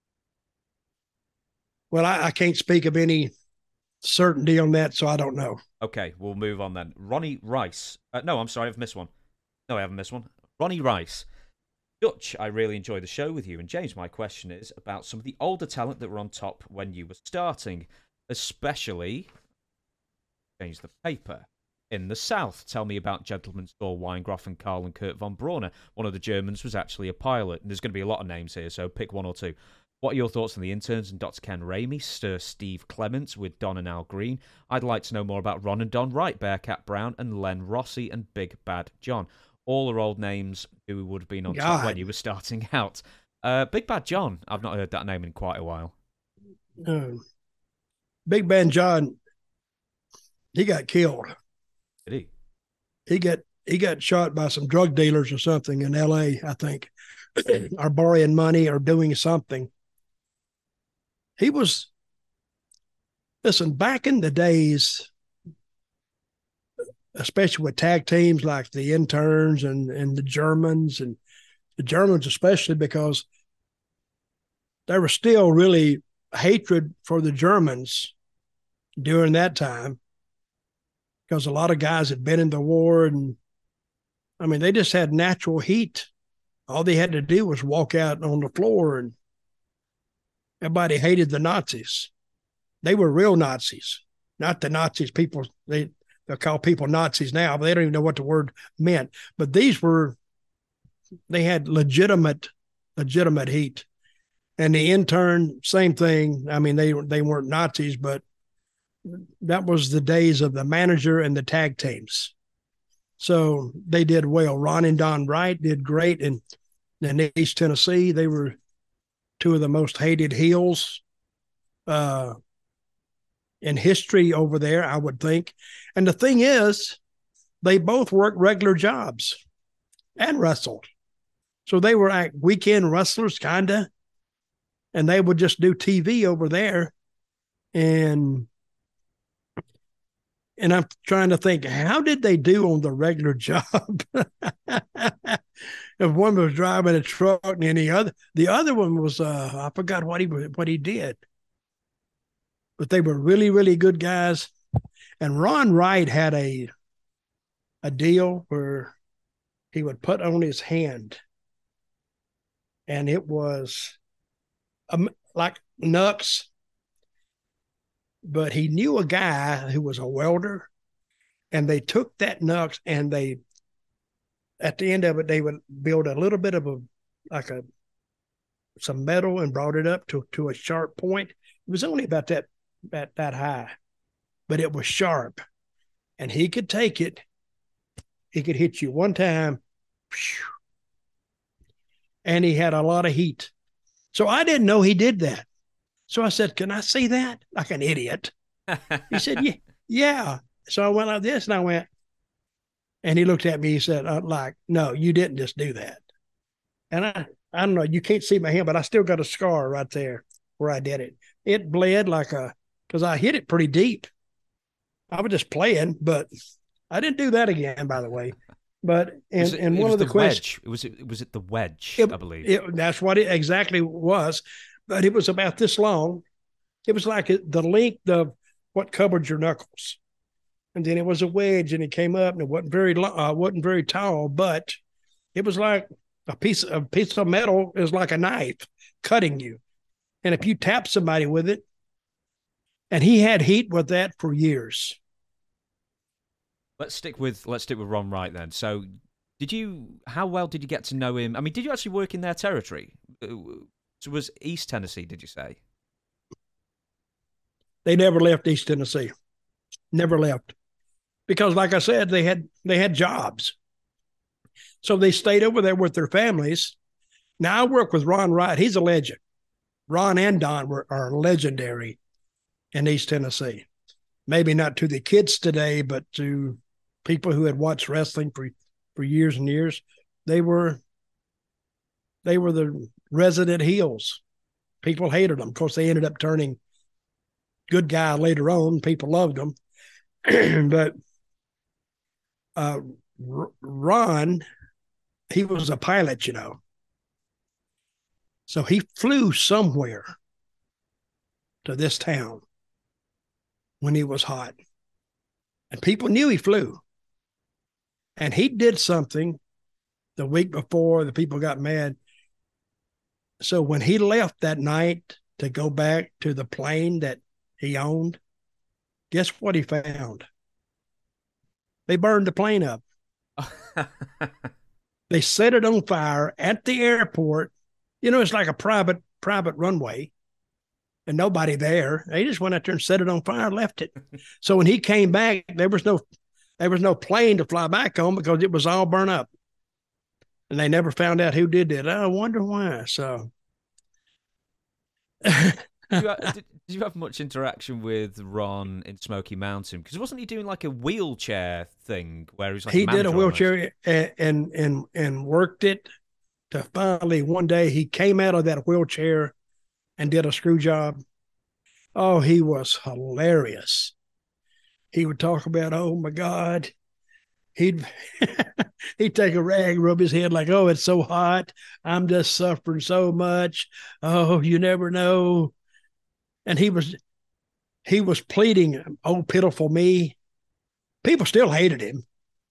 Well, I, I can't speak of any certainty on that, so I don't know. Okay, we'll move on then. Ronnie Rice. Uh, no, I'm sorry, I've missed one. No, I haven't missed one. Ronnie Rice. Dutch, I really enjoy the show with you. And James, my question is about some of the older talent that were on top when you were starting, especially, change the paper, in the South. Tell me about Gentleman's Door, Weingroff and Karl and Kurt von Brauner. One of the Germans was actually a pilot. And there's going to be a lot of names here, so pick one or two. What are your thoughts on the interns and Doctor Ken Ramey, Sir Steve Clements with Don and Al Green? I'd like to know more about Ron and Don Wright, Bearcat Brown and Len Rossi and Big Bad John. All are old names who would have been on God. top when you were starting out. Uh, Big Bad John, I've not heard that name in quite a while. Uh, Big Bad John, he got killed. Did he? He got he got shot by some drug dealers or something in L A, I think, or borrowing money or doing something. He was, listen, back in the days, especially with tag teams like the interns and, and the Germans, and the Germans especially, because there was still really hatred for the Germans during that time, because a lot of guys had been in the war, and I mean, they just had natural heat. All they had to do was walk out on the floor, and everybody hated the Nazis. They were real Nazis, not the Nazis people. They, they'll call people Nazis now, but they don't even know what the word meant. But these were, they had legitimate, legitimate heat. And the intern, same thing. I mean, they they weren't Nazis, but that was the days of the manager and the tag teams. So they did well. Ron and Don Wright did great in, in East Tennessee. They were two of the most hated heels uh, in history over there, I would think. And the thing is, they both worked regular jobs and wrestled. So they were like weekend wrestlers, kind of. And they would just do T V over there. And and I'm trying to think, how did they do on the regular job? If one was driving a truck and then the other, the other one was, uh, I forgot what he what he did. But they were really, really good guys. And Ron Wright had a a deal where he would put on his hand, and it was um, like Nux, but he knew a guy who was a welder, and they took that Nux and they, at the end of it, they would build a little bit of a, like a, some metal and brought it up to, to a sharp point. It was only about that, that, that high, but it was sharp, and he could take it. He could hit you one time, and he had a lot of heat. So I didn't know he did that. So I said, "Can I see that?" Like an idiot. He said, "Yeah, Yeah. So I went like this and I went, and he looked at me. He said, uh, like, no, you didn't just do that. And I, I don't know, you can't see my hand, but I still got a scar right there where I did it. It bled like a, because I hit it pretty deep. I was just playing, but I didn't do that again, by the way. But and, it, and it one was of the, the questions, wedge. It was it was it the wedge, it, I believe. it, that's what it exactly was. But it was about this long. It was like the length of what covered your knuckles. And then it was a wedge, and it came up, and it wasn't very long, uh, wasn't very tall, but it was like a piece of a piece of metal is like a knife cutting you. And if you tap somebody with it, and he had heat with that for years. Let's stick with let's stick with Ron Wright then. So, did you? How well did you get to know him? I mean, did you actually work in their territory? So it was East Tennessee? Did you say? They never left East Tennessee. Never left because, like I said, they had they had jobs, so they stayed over there with their families. Now I work with Ron Wright. He's a legend. Ron and Don were are legendary in East Tennessee. Maybe not to the kids today, but to people who had watched wrestling for for years and years. They were they were the resident heels. People hated them. Of course, they ended up turning good guy later on. People loved them. But uh, Ron, he was a pilot, you know. So he flew somewhere to this town when he was hot. And people knew he flew. And he did something the week before the people got mad. So when he left that night to go back to the plane that he owned, guess what he found? They burned the plane up. They set it on fire at the airport. You know, it's like a private private runway and nobody there. They just went out there and set it on fire and left it. So when he came back, there was no there was no plane to fly back on because it was all burned up. And they never found out who did it. I wonder why. So did, you have, did, did you have much interaction with Ron in Smoky Mountain? Because wasn't he doing like a wheelchair thing where he's like he a did a wheelchair almost? and, and and and worked it to finally one day he came out of that wheelchair and did a screw job. Oh, he was hilarious. He would talk about, oh my God. He'd he'd take a rag, rub his head like, oh, it's so hot. I'm just suffering so much. Oh, you never know. And he was he was pleading, oh, pitiful me. People still hated him.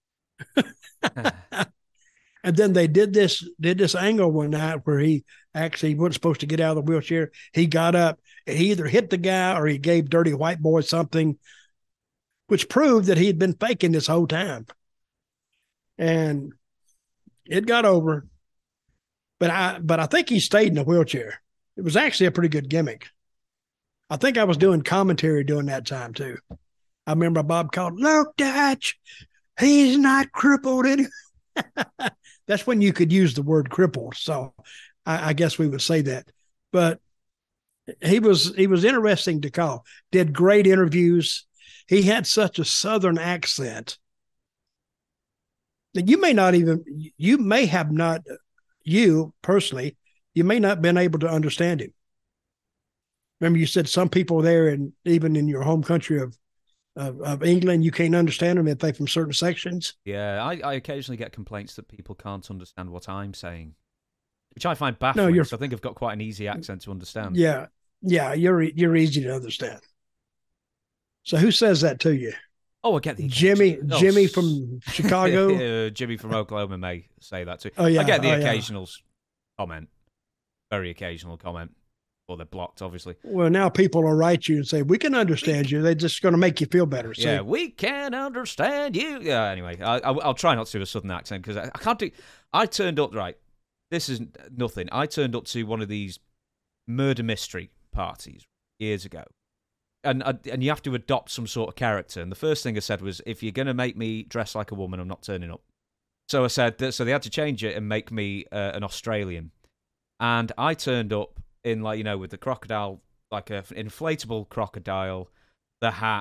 And then they did this did this angle one night where he actually wasn't supposed to get out of the wheelchair. He got up and he either hit the guy or he gave Dirty White Boy something, which proved that he had been faking this whole time. And it got over. But I but I think he stayed in the wheelchair. It was actually a pretty good gimmick. I think I was doing commentary during that time too. I remember Bob called, look, Dutch, he's not crippled anymore. That's when you could use the word crippled. So I, I guess we would say that. But he was he was interesting to call. Did great interviews. He had such a Southern accent that you may not even you may have not you personally you may not have been able to understand him. Remember, you said some people there, and even in your home country of Of, of England, you can't understand them if they from certain sections. Yeah, I, I occasionally get complaints that people can't understand what I'm saying, which I find baffling. No, you're, so I think I've got quite an easy accent to understand. Yeah, yeah, you're you're easy to understand. So who says that to you? Oh, I get the Jimmy oh, Jimmy from Chicago. uh, Jimmy from Oklahoma may say that too. Oh yeah, I get the oh, occasional yeah. comment, very occasional comment. Or they're blocked, obviously. Well, now people will write you and say, we can understand we, you. They're just going to make you feel better. Yeah, so. we can understand you. Yeah, anyway, I, I, I'll try not to do a Southern accent because I, I can't do... I turned up, right, this is nothing. I turned up to one of these murder mystery parties years ago. And and you have to adopt some sort of character. And the first thing I said was, if you're going to make me dress like a woman, I'm not turning up. So I said, that, so they had to change it and make me uh, an Australian. And I turned up in, like, you know, with the crocodile, like an inflatable crocodile, the hat,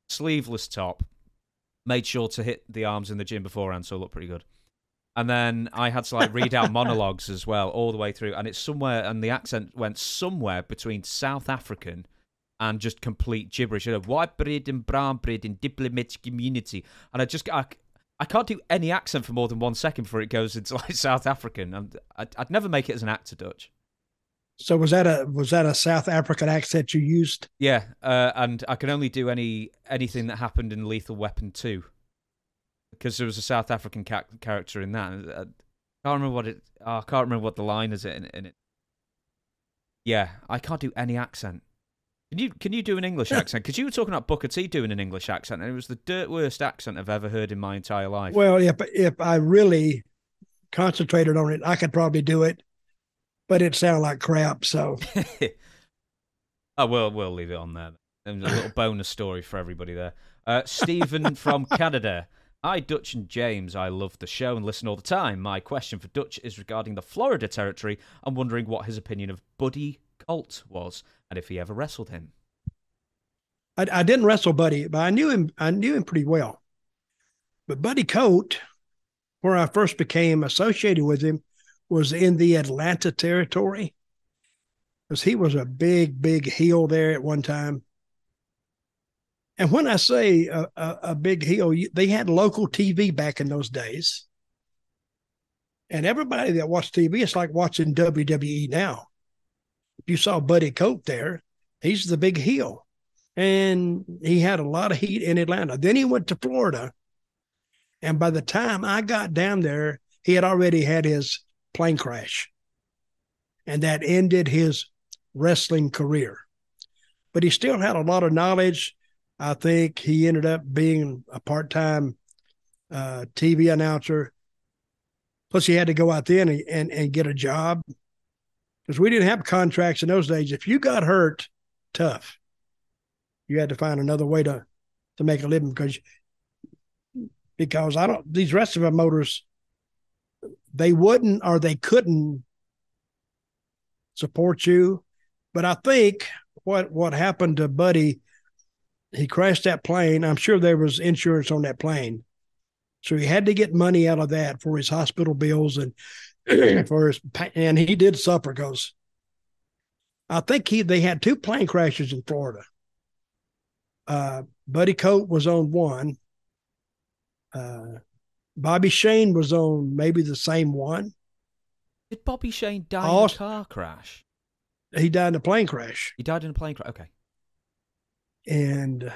sleeveless top. Made sure to hit the arms in the gym beforehand, so it looked pretty good. And then I had to like read out monologues as well, all the way through. And it's somewhere, and the accent went somewhere between South African and just complete gibberish. You know, white bread and brown bread in diplomatic community. And I just, I, I can't do any accent for more than one second before it goes into like South African. And I'd, I'd never make it as an actor, Dutch. So was that a was that a South African accent you used? Yeah, uh, and I can only do any anything that happened in Lethal Weapon two. Because there was a South African ca- character in that. I can't remember what it. Oh, I can't remember what the line is in, in it. Yeah, I can't do any accent. Can you? Can you do an English accent? Because you were talking about Booker T doing an English accent, and it was the dirt worst accent I've ever heard in my entire life. Well, if if I really concentrated on it, I could probably do it, but it sounded like crap. So, oh well, we'll leave it on there. And a little bonus story for everybody there. Uh, Stephen from Canada. Hi, Dutch and James. I love the show and listen all the time. My question for Dutch is regarding the Florida territory. I'm wondering what his opinion of Buddy Colt was and if he ever wrestled him. I, I didn't wrestle Buddy, but I knew him. I knew him pretty well. But Buddy Colt, where I first became associated with him, was in the Atlanta territory, because he was a big, big heel there at one time. And when I say a, a, a big heel, they had local T V back in those days. And everybody that watched T V, it's like watching W W E now. If you saw Buddy Colt there, he's the big heel. And he had a lot of heat in Atlanta. Then he went to Florida. And by the time I got down there, he had already had his plane crash. And that ended his wrestling career. But he still had a lot of knowledge. I think he ended up being a part-time uh, T V announcer. Plus, he had to go out there and, and, and get a job, because we didn't have contracts in those days. If you got hurt, tough. You had to find another way to, to make a living, because because I don't these rest of the motors, they wouldn't or they couldn't support you. But I think what what happened to Buddy, he crashed that plane. I'm sure there was insurance on that plane. So he had to get money out of that for his hospital bills and for his, and he did suffer, because I think he they had two plane crashes in Florida. Uh, Buddy Colt was on one. Uh, Bobby Shane was on maybe the same one. Did Bobby Shane die Also, in a car crash? He died in a plane crash. He died in a plane crash. Okay. And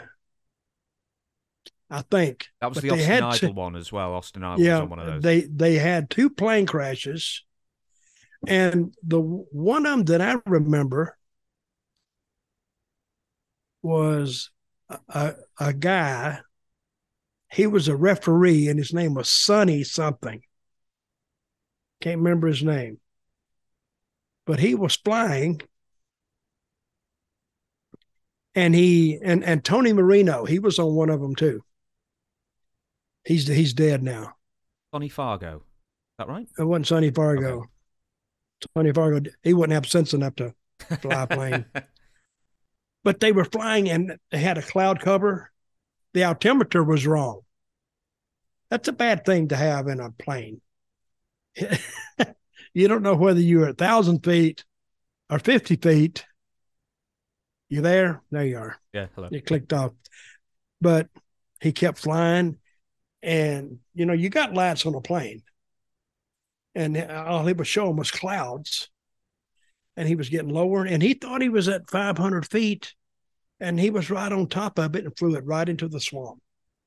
I think that was the Austin Idol one as well. Austin Idol yeah, was on one of those. They they had two plane crashes, and the one of them that I remember was a, a, a guy. He was a referee, and his name was Sonny something. Can't remember his name, but he was flying. And he and, and Tony Marino, he was on one of them too. He's he's dead now. Sonny Fargo, is that right? It wasn't Sonny Fargo. Okay. Sonny Fargo, he wouldn't have sense enough to fly a plane. But they were flying and they had a cloud cover. The altimeter was wrong. That's a bad thing to have in a plane. You don't know whether you're a thousand feet or fifty feet. You there? There you are. Yeah, hello. It clicked off. But he kept flying. And, you know, you got lights on a plane. And all he was showing was clouds. And he was getting lower. And he thought he was at five hundred feet. And he was right on top of it and flew it right into the swamp.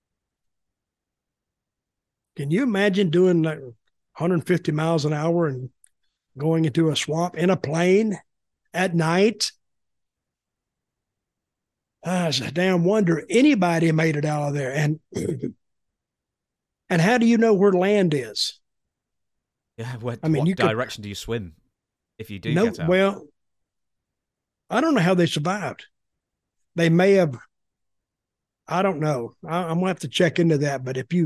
Can you imagine doing like one hundred fifty miles an hour and going into a swamp in a plane at night? Ah, it's a damn wonder anybody made it out of there. And and how do you know where land is? Yeah, what, I mean, what you direction could, do you swim if you do no, get out? Well, I don't know how they survived. They may have, I don't know. I, I'm going to have to check into that. But if you,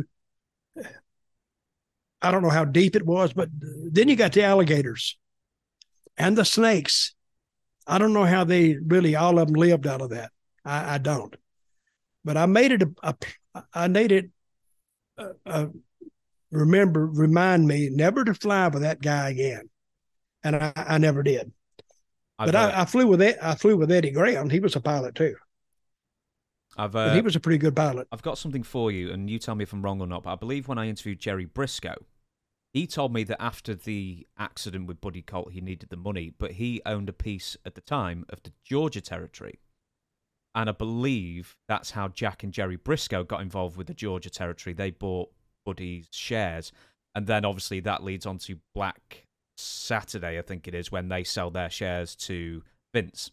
I don't know how deep it was, but then you got the alligators and the snakes. I don't know how they really, all of them lived out of that. I, I don't. but I made it a, a I made it a, a remember remind me never to fly with that guy again, and I, I never did. I've, But uh, I, I flew with it. I flew with Eddie Graham. He was a pilot too, I've, and he uh, was a pretty good pilot. I've got something for you, and you tell me if I'm wrong or not. But I believe when I interviewed Jerry Briscoe, he told me that after the accident with Buddy Colt, he needed the money, but he owned a piece at the time of the Georgia Territory. And I believe that's how Jack and Jerry Briscoe got involved with the Georgia Territory. They bought Buddy's shares. And then obviously that leads on to Black Saturday, I think it is, when they sell their shares to Vince.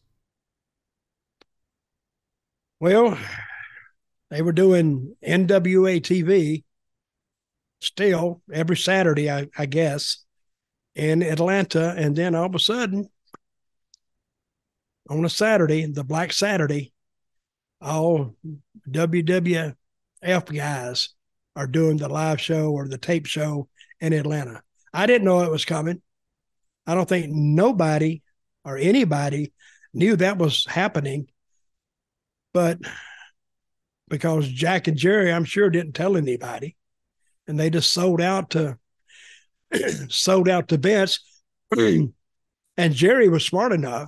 Well, they were doing N W A T V still every Saturday, I, I guess, in Atlanta. And then all of a sudden, on a Saturday, the Black Saturday, all W W F guys are doing the live show or the tape show in Atlanta. I didn't know it was coming. I don't think nobody or anybody knew that was happening. But because Jack and Jerry, I'm sure, didn't tell anybody. And they just sold out to sold out to Vince. And Jerry was smart enough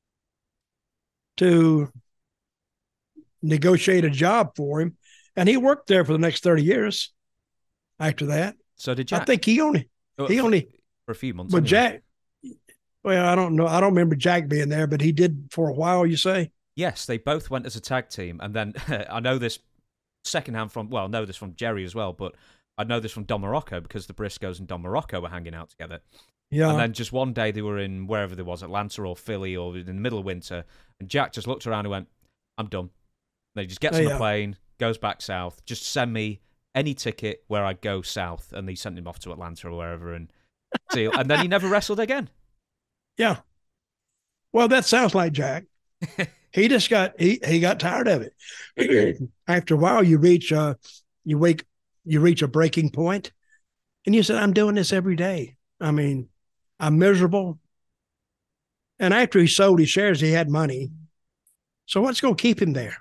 to negotiate a job for him. And he worked there for the next thirty years after that. So did Jack? I think he only, he for, only, for a few months. But anyway. Jack, well, I don't know. I don't remember Jack being there, but he did for a while, you say? Yes, they both went as a tag team. And then I know this secondhand from, well, I know this from Jerry as well, but I know this from Don Morocco because the Briscoes and Don Morocco were hanging out together. Yeah. And then just one day they were in wherever there was, Atlanta or Philly or in the middle of winter, and Jack just looked around and went, I'm done. And he just gets Oh, on yeah. a plane, goes back south, just send me any ticket where I go south. And they sent him off to Atlanta or wherever. And see, and then he never wrestled again. Yeah. Well, that sounds like Jack. He just got he he got tired of it. After a while, you reach uh you wake you reach a breaking point, and you said, "I'm doing this every day. I mean, I'm miserable." And after he sold his shares, he had money. So what's going to keep him there?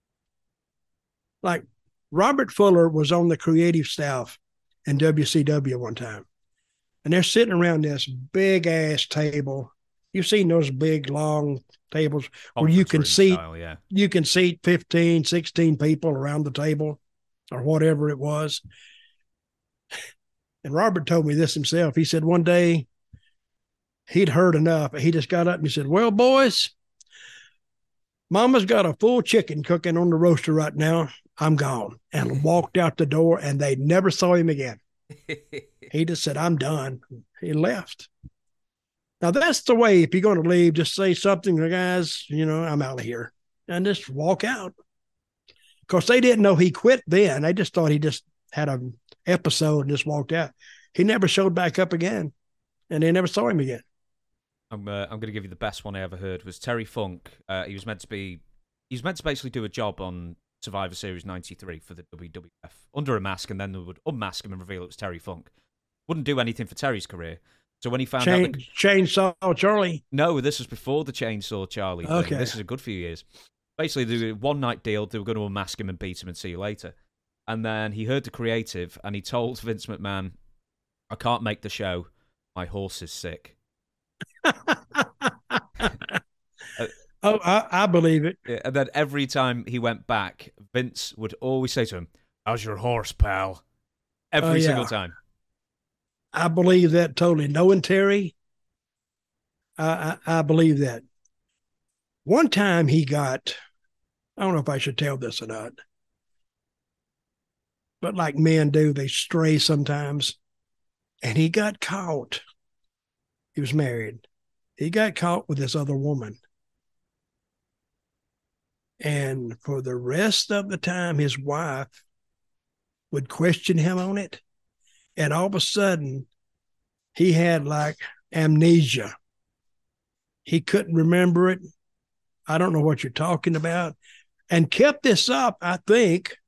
Like Robert Fuller was on the creative staff in W C W one time, and they're sitting around this big ass table. You've seen those big long tables where you can seat style, yeah. you can seat fifteen, sixteen people around the table or whatever it was. And Robert told me this himself. He said one day he'd heard enough. He just got up and he said, "Well, boys, Mama's got a full chicken cooking on the roaster right now. I'm gone." And walked out the door, and they never saw him again. He just said, "I'm done." He left. Now, that's the way, if you're going to leave, just say something to the guys, you know, "I'm out of here," and just walk out. Of course, they didn't know he quit then. They just thought he just had an episode and just walked out. He never showed back up again, and they never saw him again. I'm uh, I'm going to give you the best one I ever heard was Terry Funk. Uh, he was meant to be, he was meant to basically do a job on Survivor Series ninety-three for the W W F under a mask, and then they would unmask him and reveal it was Terry Funk. Wouldn't do anything for Terry's career. So when he found Chain, out... The... Chainsaw Charlie? No, this was before the Chainsaw Charlie thing. Okay. This is a good few years. Basically, they were a one-night deal. They were going to unmask him and beat him and see you later. And then he heard the creative, and he told Vince McMahon, "I can't make the show. My horse is sick." Oh, I, I believe it. Yeah, and then every time he went back, Vince would always say to him, "How's your horse, pal?" Every Oh, yeah. single time. I believe that totally. Knowing Terry, I, I, I believe that. One time he got, I don't know if I should tell this or not, but like men do, they stray sometimes. And he got caught. He was married. He got caught with this other woman. And for the rest of the time, his wife would question him on it. And all of a sudden, he had like amnesia. He couldn't remember it. I don't know what you're talking about. And kept this up, I think.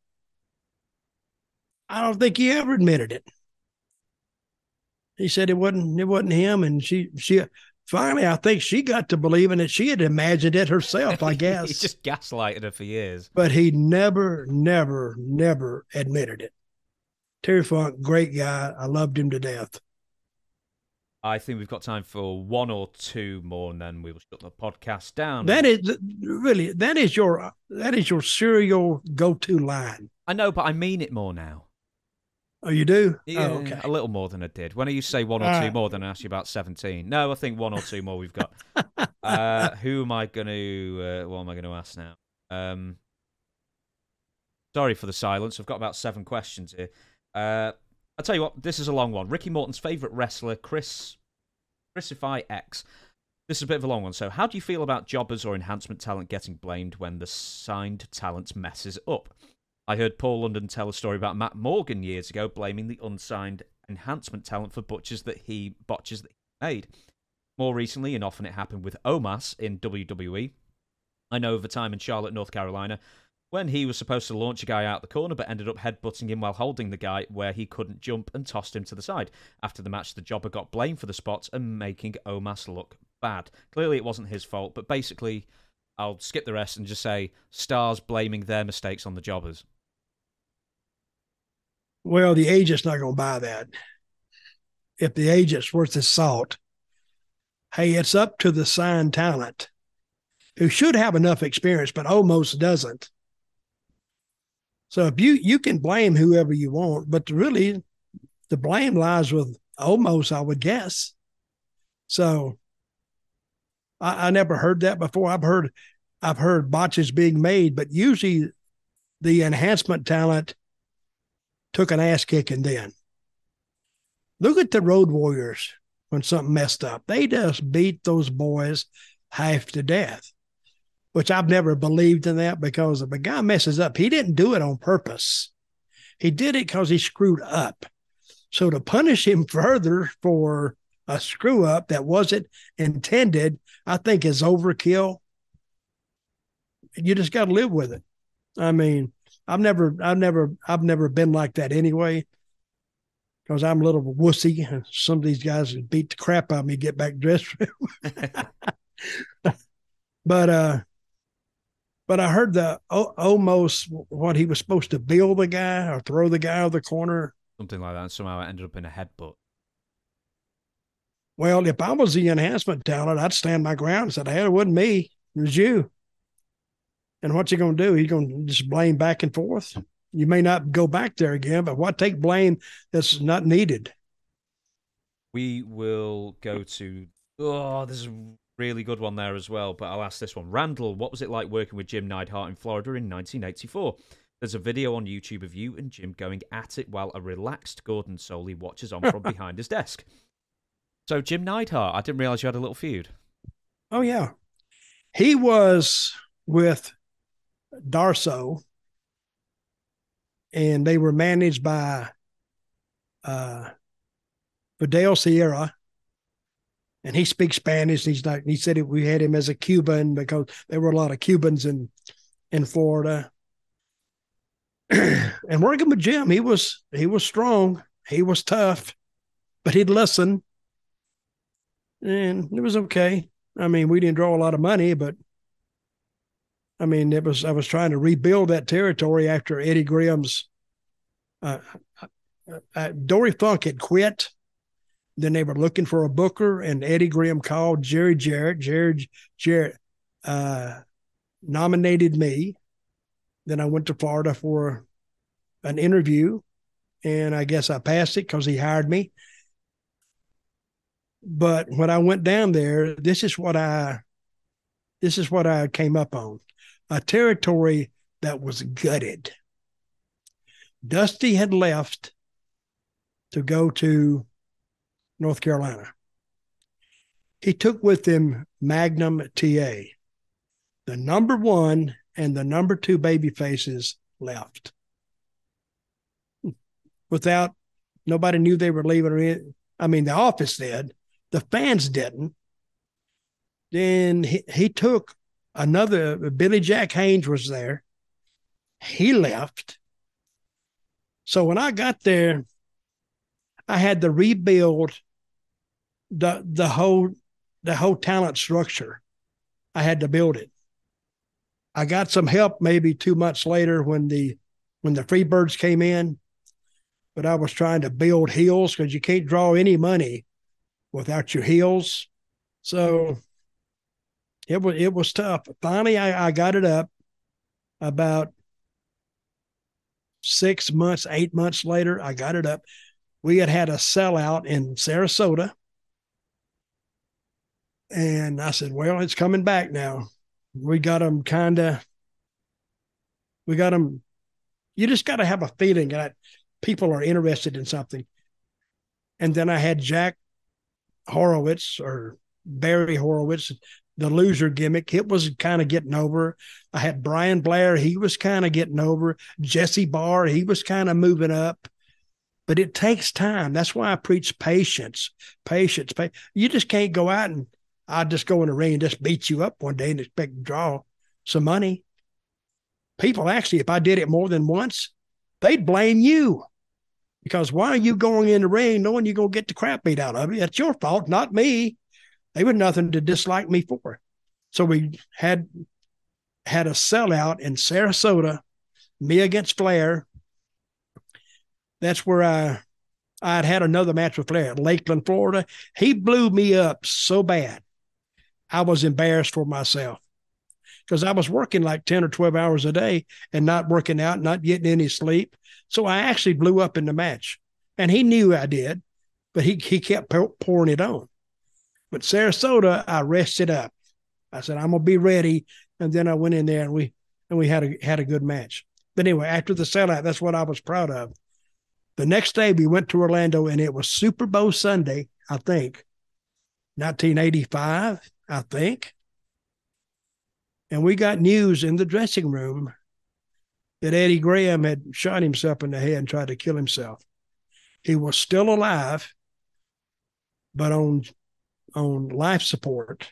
I don't think he ever admitted it. He said it wasn't it wasn't him. And she she finally, I think she got to believing that she had imagined it herself, I guess. He just gaslighted her for years. But he never, never, never admitted it. Terry Funk, great guy. I loved him to death. I think we've got time for one or two more, and then we will shut the podcast down. That is really that is your that is your serial go-to line. I know, but I mean it more now. Oh, you do? Yeah, oh, okay. A little more than I did. When I used to say one or All two right. more, then I asked you about seventeen. No, I think one or two more we've got. uh, who am I going to? Uh, what am I going to ask now? Um, sorry for the silence. I've got about seven questions here. Uh, I'll tell you what. This is a long one. Ricky Morton's favorite wrestler, Chris Chrisify X. This is a bit of a long one. So, how do you feel about jobbers or enhancement talent getting blamed when the signed talent messes up? I heard Paul London tell a story about Matt Morgan years ago, blaming the unsigned enhancement talent for butchers that he botches that he made. More recently, and often it happened with Omos in W W E. I know of a time in Charlotte, North Carolina, when he was supposed to launch a guy out the corner, but ended up headbutting him while holding the guy where he couldn't jump and tossed him to the side. After the match, the jobber got blamed for the spots and making Omos look bad. Clearly, it wasn't his fault, but basically, I'll skip the rest and just say stars blaming their mistakes on the jobbers. Well, the agent's not going to buy that. If the agent's worth his salt, hey, it's up to the signed talent who should have enough experience, but almost doesn't. So if you you can blame whoever you want, but really the blame lies with Omos, I would guess. So I, I never heard that before. I've heard I've heard botches being made, but usually the enhancement talent took an ass kicking then. Look at the Road Warriors when something messed up. They just beat those boys half to death, which I've never believed in that, because if a guy messes up, he didn't do it on purpose. He did it because he screwed up. So to punish him further for a screw up that wasn't intended, I think is overkill. You just got to live with it. I mean, I've never, I've never, I've never been like that anyway, because I'm a little wussy. And some of these guys beat the crap out of me, get back dressed. but, uh, but I heard the o- almost what he was supposed to bill the guy or throw the guy out of the corner. Something like that. And somehow it ended up in a headbutt. Well, if I was the enhancement talent, I'd stand my ground and said, hey, it wasn't me. It was you. And what's he going to do? He's going to just blame back and forth. You may not go back there again, but what take blame that's not needed? We will go to, oh, this is a really good one there as well, but I'll ask this one. Randall, what was it like working with Jim Neidhart in Florida in nineteen eighty-four? There's a video on YouTube of you and Jim going at it while a relaxed Gordon Soley watches on from behind his desk. So Jim Neidhart, I didn't realize you had a little feud. Oh, yeah. He was with Darso, and they were managed by uh, Fidel Sierra, and he speaks Spanish. He's not. He said it, we had him as a Cuban because there were a lot of Cubans in in Florida. And working with Jim, he was he was strong. He was tough, but he'd listen, and it was okay. I mean, we didn't draw a lot of money, but I mean, it was. I was trying to rebuild that territory after Eddie Graham's. Uh, uh, Dory Funk had quit. Then they were looking for a booker, and Eddie Graham called Jerry Jarrett. Jerry Jarrett uh, nominated me. Then I went to Florida for an interview, and I guess I passed it because he hired me. But when I went down there, this is what I, this is what I came up on: a territory that was gutted. Dusty had left to go to North Carolina. He took with him Magnum T A. The number one and the number two baby faces left. Without, nobody knew they were leaving. Or in, I mean, the office did. The fans didn't. Then he, he took another, Billy Jack Haynes was there. He left. So when I got there, I had to rebuild the the whole the whole talent structure. I had to build it. I got some help maybe two months later when the when the Freebirds came in, but I was trying to build heels because you can't draw any money without your heels. So it was it was tough. Finally, I, I got it up. About six months, eight months later, I got it up. We had had a sellout in Sarasota. And I said, well, it's coming back now. We got them kind of, we got them, you just got to have a feeling that people are interested in something. And then I had Jack Horowitz or Barry Horowitz, the loser gimmick. It was kind of getting over. I had Brian Blair. He was kind of getting over. Jesse Barr. He was kind of moving up. But it takes time. That's why I preach patience, patience. patience. You just can't go out and I'll just go in the ring and just beat you up one day and expect to draw some money. People actually, if I did it more than once, they'd blame you. Because why are you going in the ring knowing you're going to get the crap beat out of you? That's your fault, not me. They were nothing to dislike me for. So we had had a sellout in Sarasota, me against Flair. That's where I I'd had another match with Flair at Lakeland, Florida. He blew me up so bad, I was embarrassed for myself because I was working like ten or twelve hours a day and not working out, not getting any sleep. So I actually blew up in the match. And he knew I did, but he, he kept pouring it on. But Sarasota, I rested up. I said, I'm going to be ready. And then I went in there and we and we had a had a good match. But anyway, after the sellout, that's what I was proud of. The next day we went to Orlando and it was Super Bowl Sunday, I think, nineteen eighty-five, I think. And we got news in the dressing room that Eddie Graham had shot himself in the head and tried to kill himself. He was still alive, but on on life support.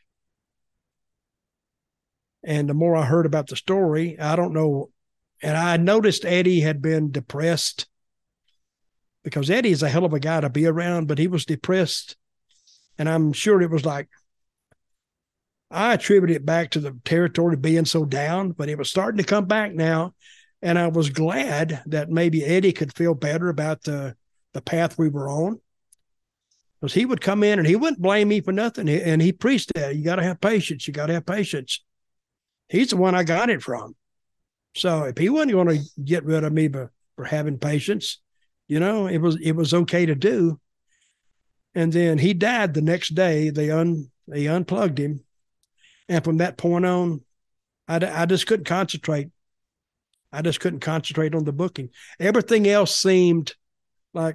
And the more I heard about the story, I don't know. And I noticed Eddie had been depressed because Eddie is a hell of a guy to be around, but he was depressed. And I'm sure it was like, I attribute it back to the territory being so down, but it was starting to come back now. And I was glad that maybe Eddie could feel better about the, the path we were on. Because he would come in and he wouldn't blame me for nothing. And he preached that. You got to have patience. You got to have patience. He's the one I got it from. So if he wasn't going to get rid of me for, for having patience, you know, it was it was okay to do. And then he died the next day. They un they unplugged him. And from that point on, I, I just couldn't concentrate. I just couldn't concentrate on the booking. Everything else seemed like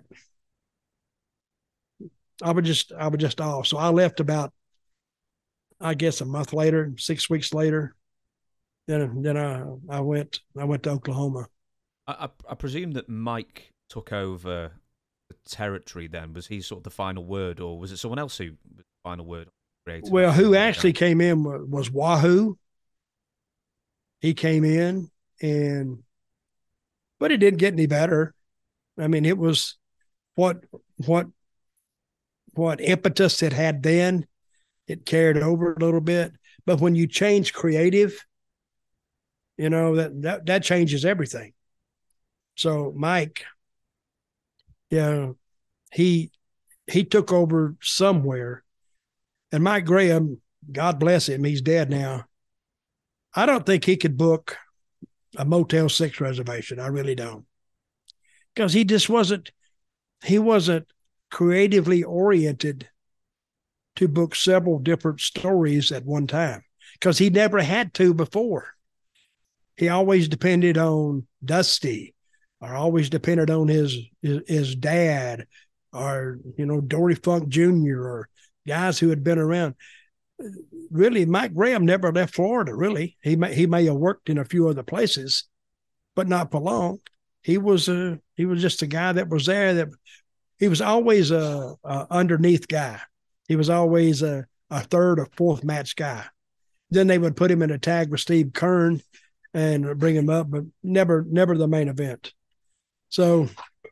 I was just I was just off. So I left about, I guess, a month later, six weeks later. Then then I I went I went to Oklahoma. I, I, I presume that Mike took over the territory. Then was he sort of the final word, or was it someone else who was the final word? Well, who actually came in was Wahoo. He came in, and but it didn't get any better. I mean, it was what what what impetus it had then. It carried over a little bit, but when you change creative, you know, that that, that changes everything. So Mike, yeah, he he took over somewhere. And Mike Graham, God bless him, he's dead now. I don't think he could book a Motel six reservation. I really don't. Because he just wasn't, he wasn't creatively oriented to book several different stories at one time. Because he never had to before. He always depended on Dusty, or always depended on his his, his dad, or, you know, Dory Funk Junior, or guys who had been around. Really, Mike Graham never left Florida, really. He may, he may have worked in a few other places, but not for long. He was a, he was just a guy that was there. That he was always a, a underneath guy. He was always a, a third or fourth match guy. Then they would put him in a tag with Steve Kern and bring him up, but never never the main event. So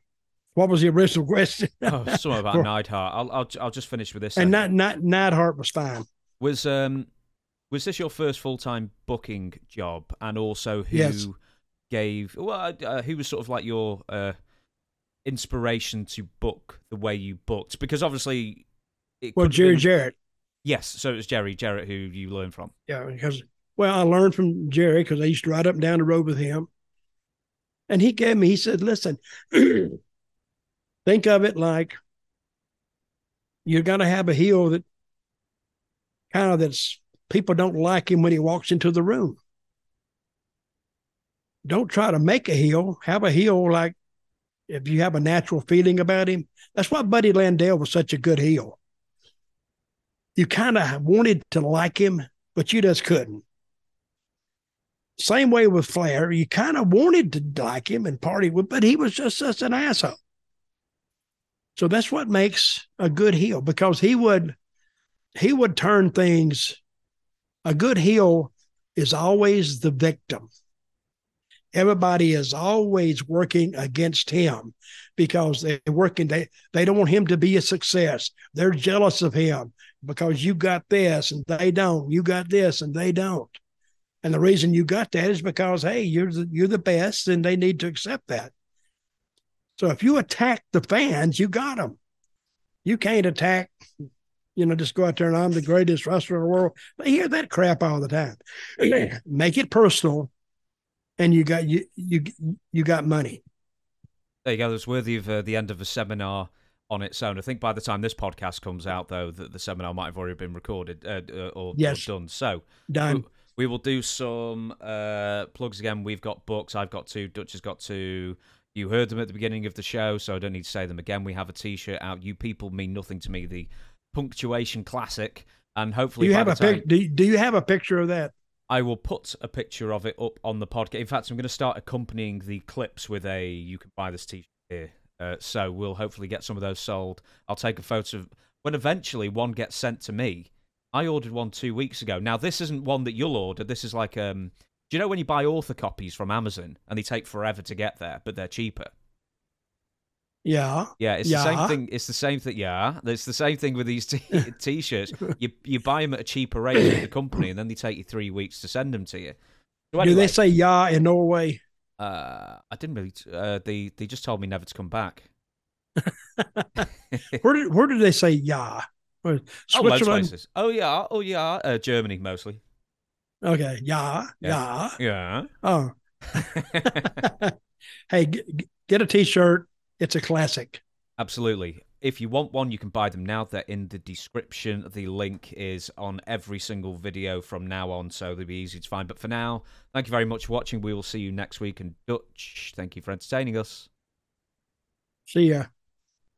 What was the original question? Oh, something about Neidhart. I'll, I'll I'll just finish with this. And Then. not not Neidhart was fine. Was um was this your first full time booking job, and also who Yes. gave well uh, who was sort of like your uh, inspiration to book the way you booked? Because obviously, it Well, could have Jerry been- Jarrett. Yes, so it was Jerry Jarrett who you learned from. Yeah, because well, I learned from Jerry because I used to ride up and down the road with him, and he gave me. He said, "Listen, think of it like you're going to have a heel that kind of that's people don't like him when he walks into the room. Don't try to make a heel. Have a heel like if you have a natural feeling about him. That's why Buddy Landell was such a good heel. You kind of wanted to like him, but you just couldn't. Same way with Flair. You kind of wanted to like him and party with, but he was just such an asshole. So that's what makes a good heel, because he would he would turn things. A good heel is always the victim. Everybody is always working against him because they're working. They, they don't want him to be a success. They're jealous of him because you got this and they don't. You got this and they don't. And the reason you got that is because, hey, you're the, you're the best and they need to accept that. So if you attack the fans, you got them. You can't attack, you know, just go out there and I'm the greatest wrestler in the world. They hear that crap all the time. Make it personal. And you got you you you got money. There you go. It's worthy of uh, the end of a seminar on its own. I think by the time this podcast comes out, though, that the seminar might have already been recorded uh, uh, or, Yes. or done. So Done. we, we will do some uh, plugs again. We've got books. I've got two. Dutch has got two. You heard them at the beginning of the show, so I don't need to say them again. We have a T-shirt out. You people mean nothing to me. The Punctuation Classic, and hopefully, Do you by have the a time, pic? Do, do you have a picture of that? I will put a picture of it up on the podcast. In fact, I'm going to start accompanying the clips with a "you can buy this T-shirt here." Uh, so we'll hopefully get some of those sold. I'll take a photo of when eventually one gets sent to me. I ordered one two weeks ago. Now this isn't one that you'll order. This is like um, do you know when you buy author copies from Amazon and they take forever to get there, but they're cheaper? Yeah. Yeah, it's Yeah. the same thing. It's the same thing. Yeah, it's the same thing with these t- t-shirts. You you buy them at a cheaper rate with the company, and then they take you three weeks to send them to you. So Do anyway, they say yeah in Norway? Uh, I didn't really. Uh, they they just told me never to come back. Where did where did they say yeah? Oh, most Switzerland. places. Oh yeah, oh yeah. Uh, Germany mostly. Okay. Yeah. Yeah. Yeah. Yeah. Oh. Hey, g- get a T-shirt. It's a classic. Absolutely. If you want one, you can buy them now. They're in the description. The link is on every single video from now on, so they'll be easy to find. But for now, thank you very much for watching. We will see you next week. And Dutch, thank you for entertaining us. See ya.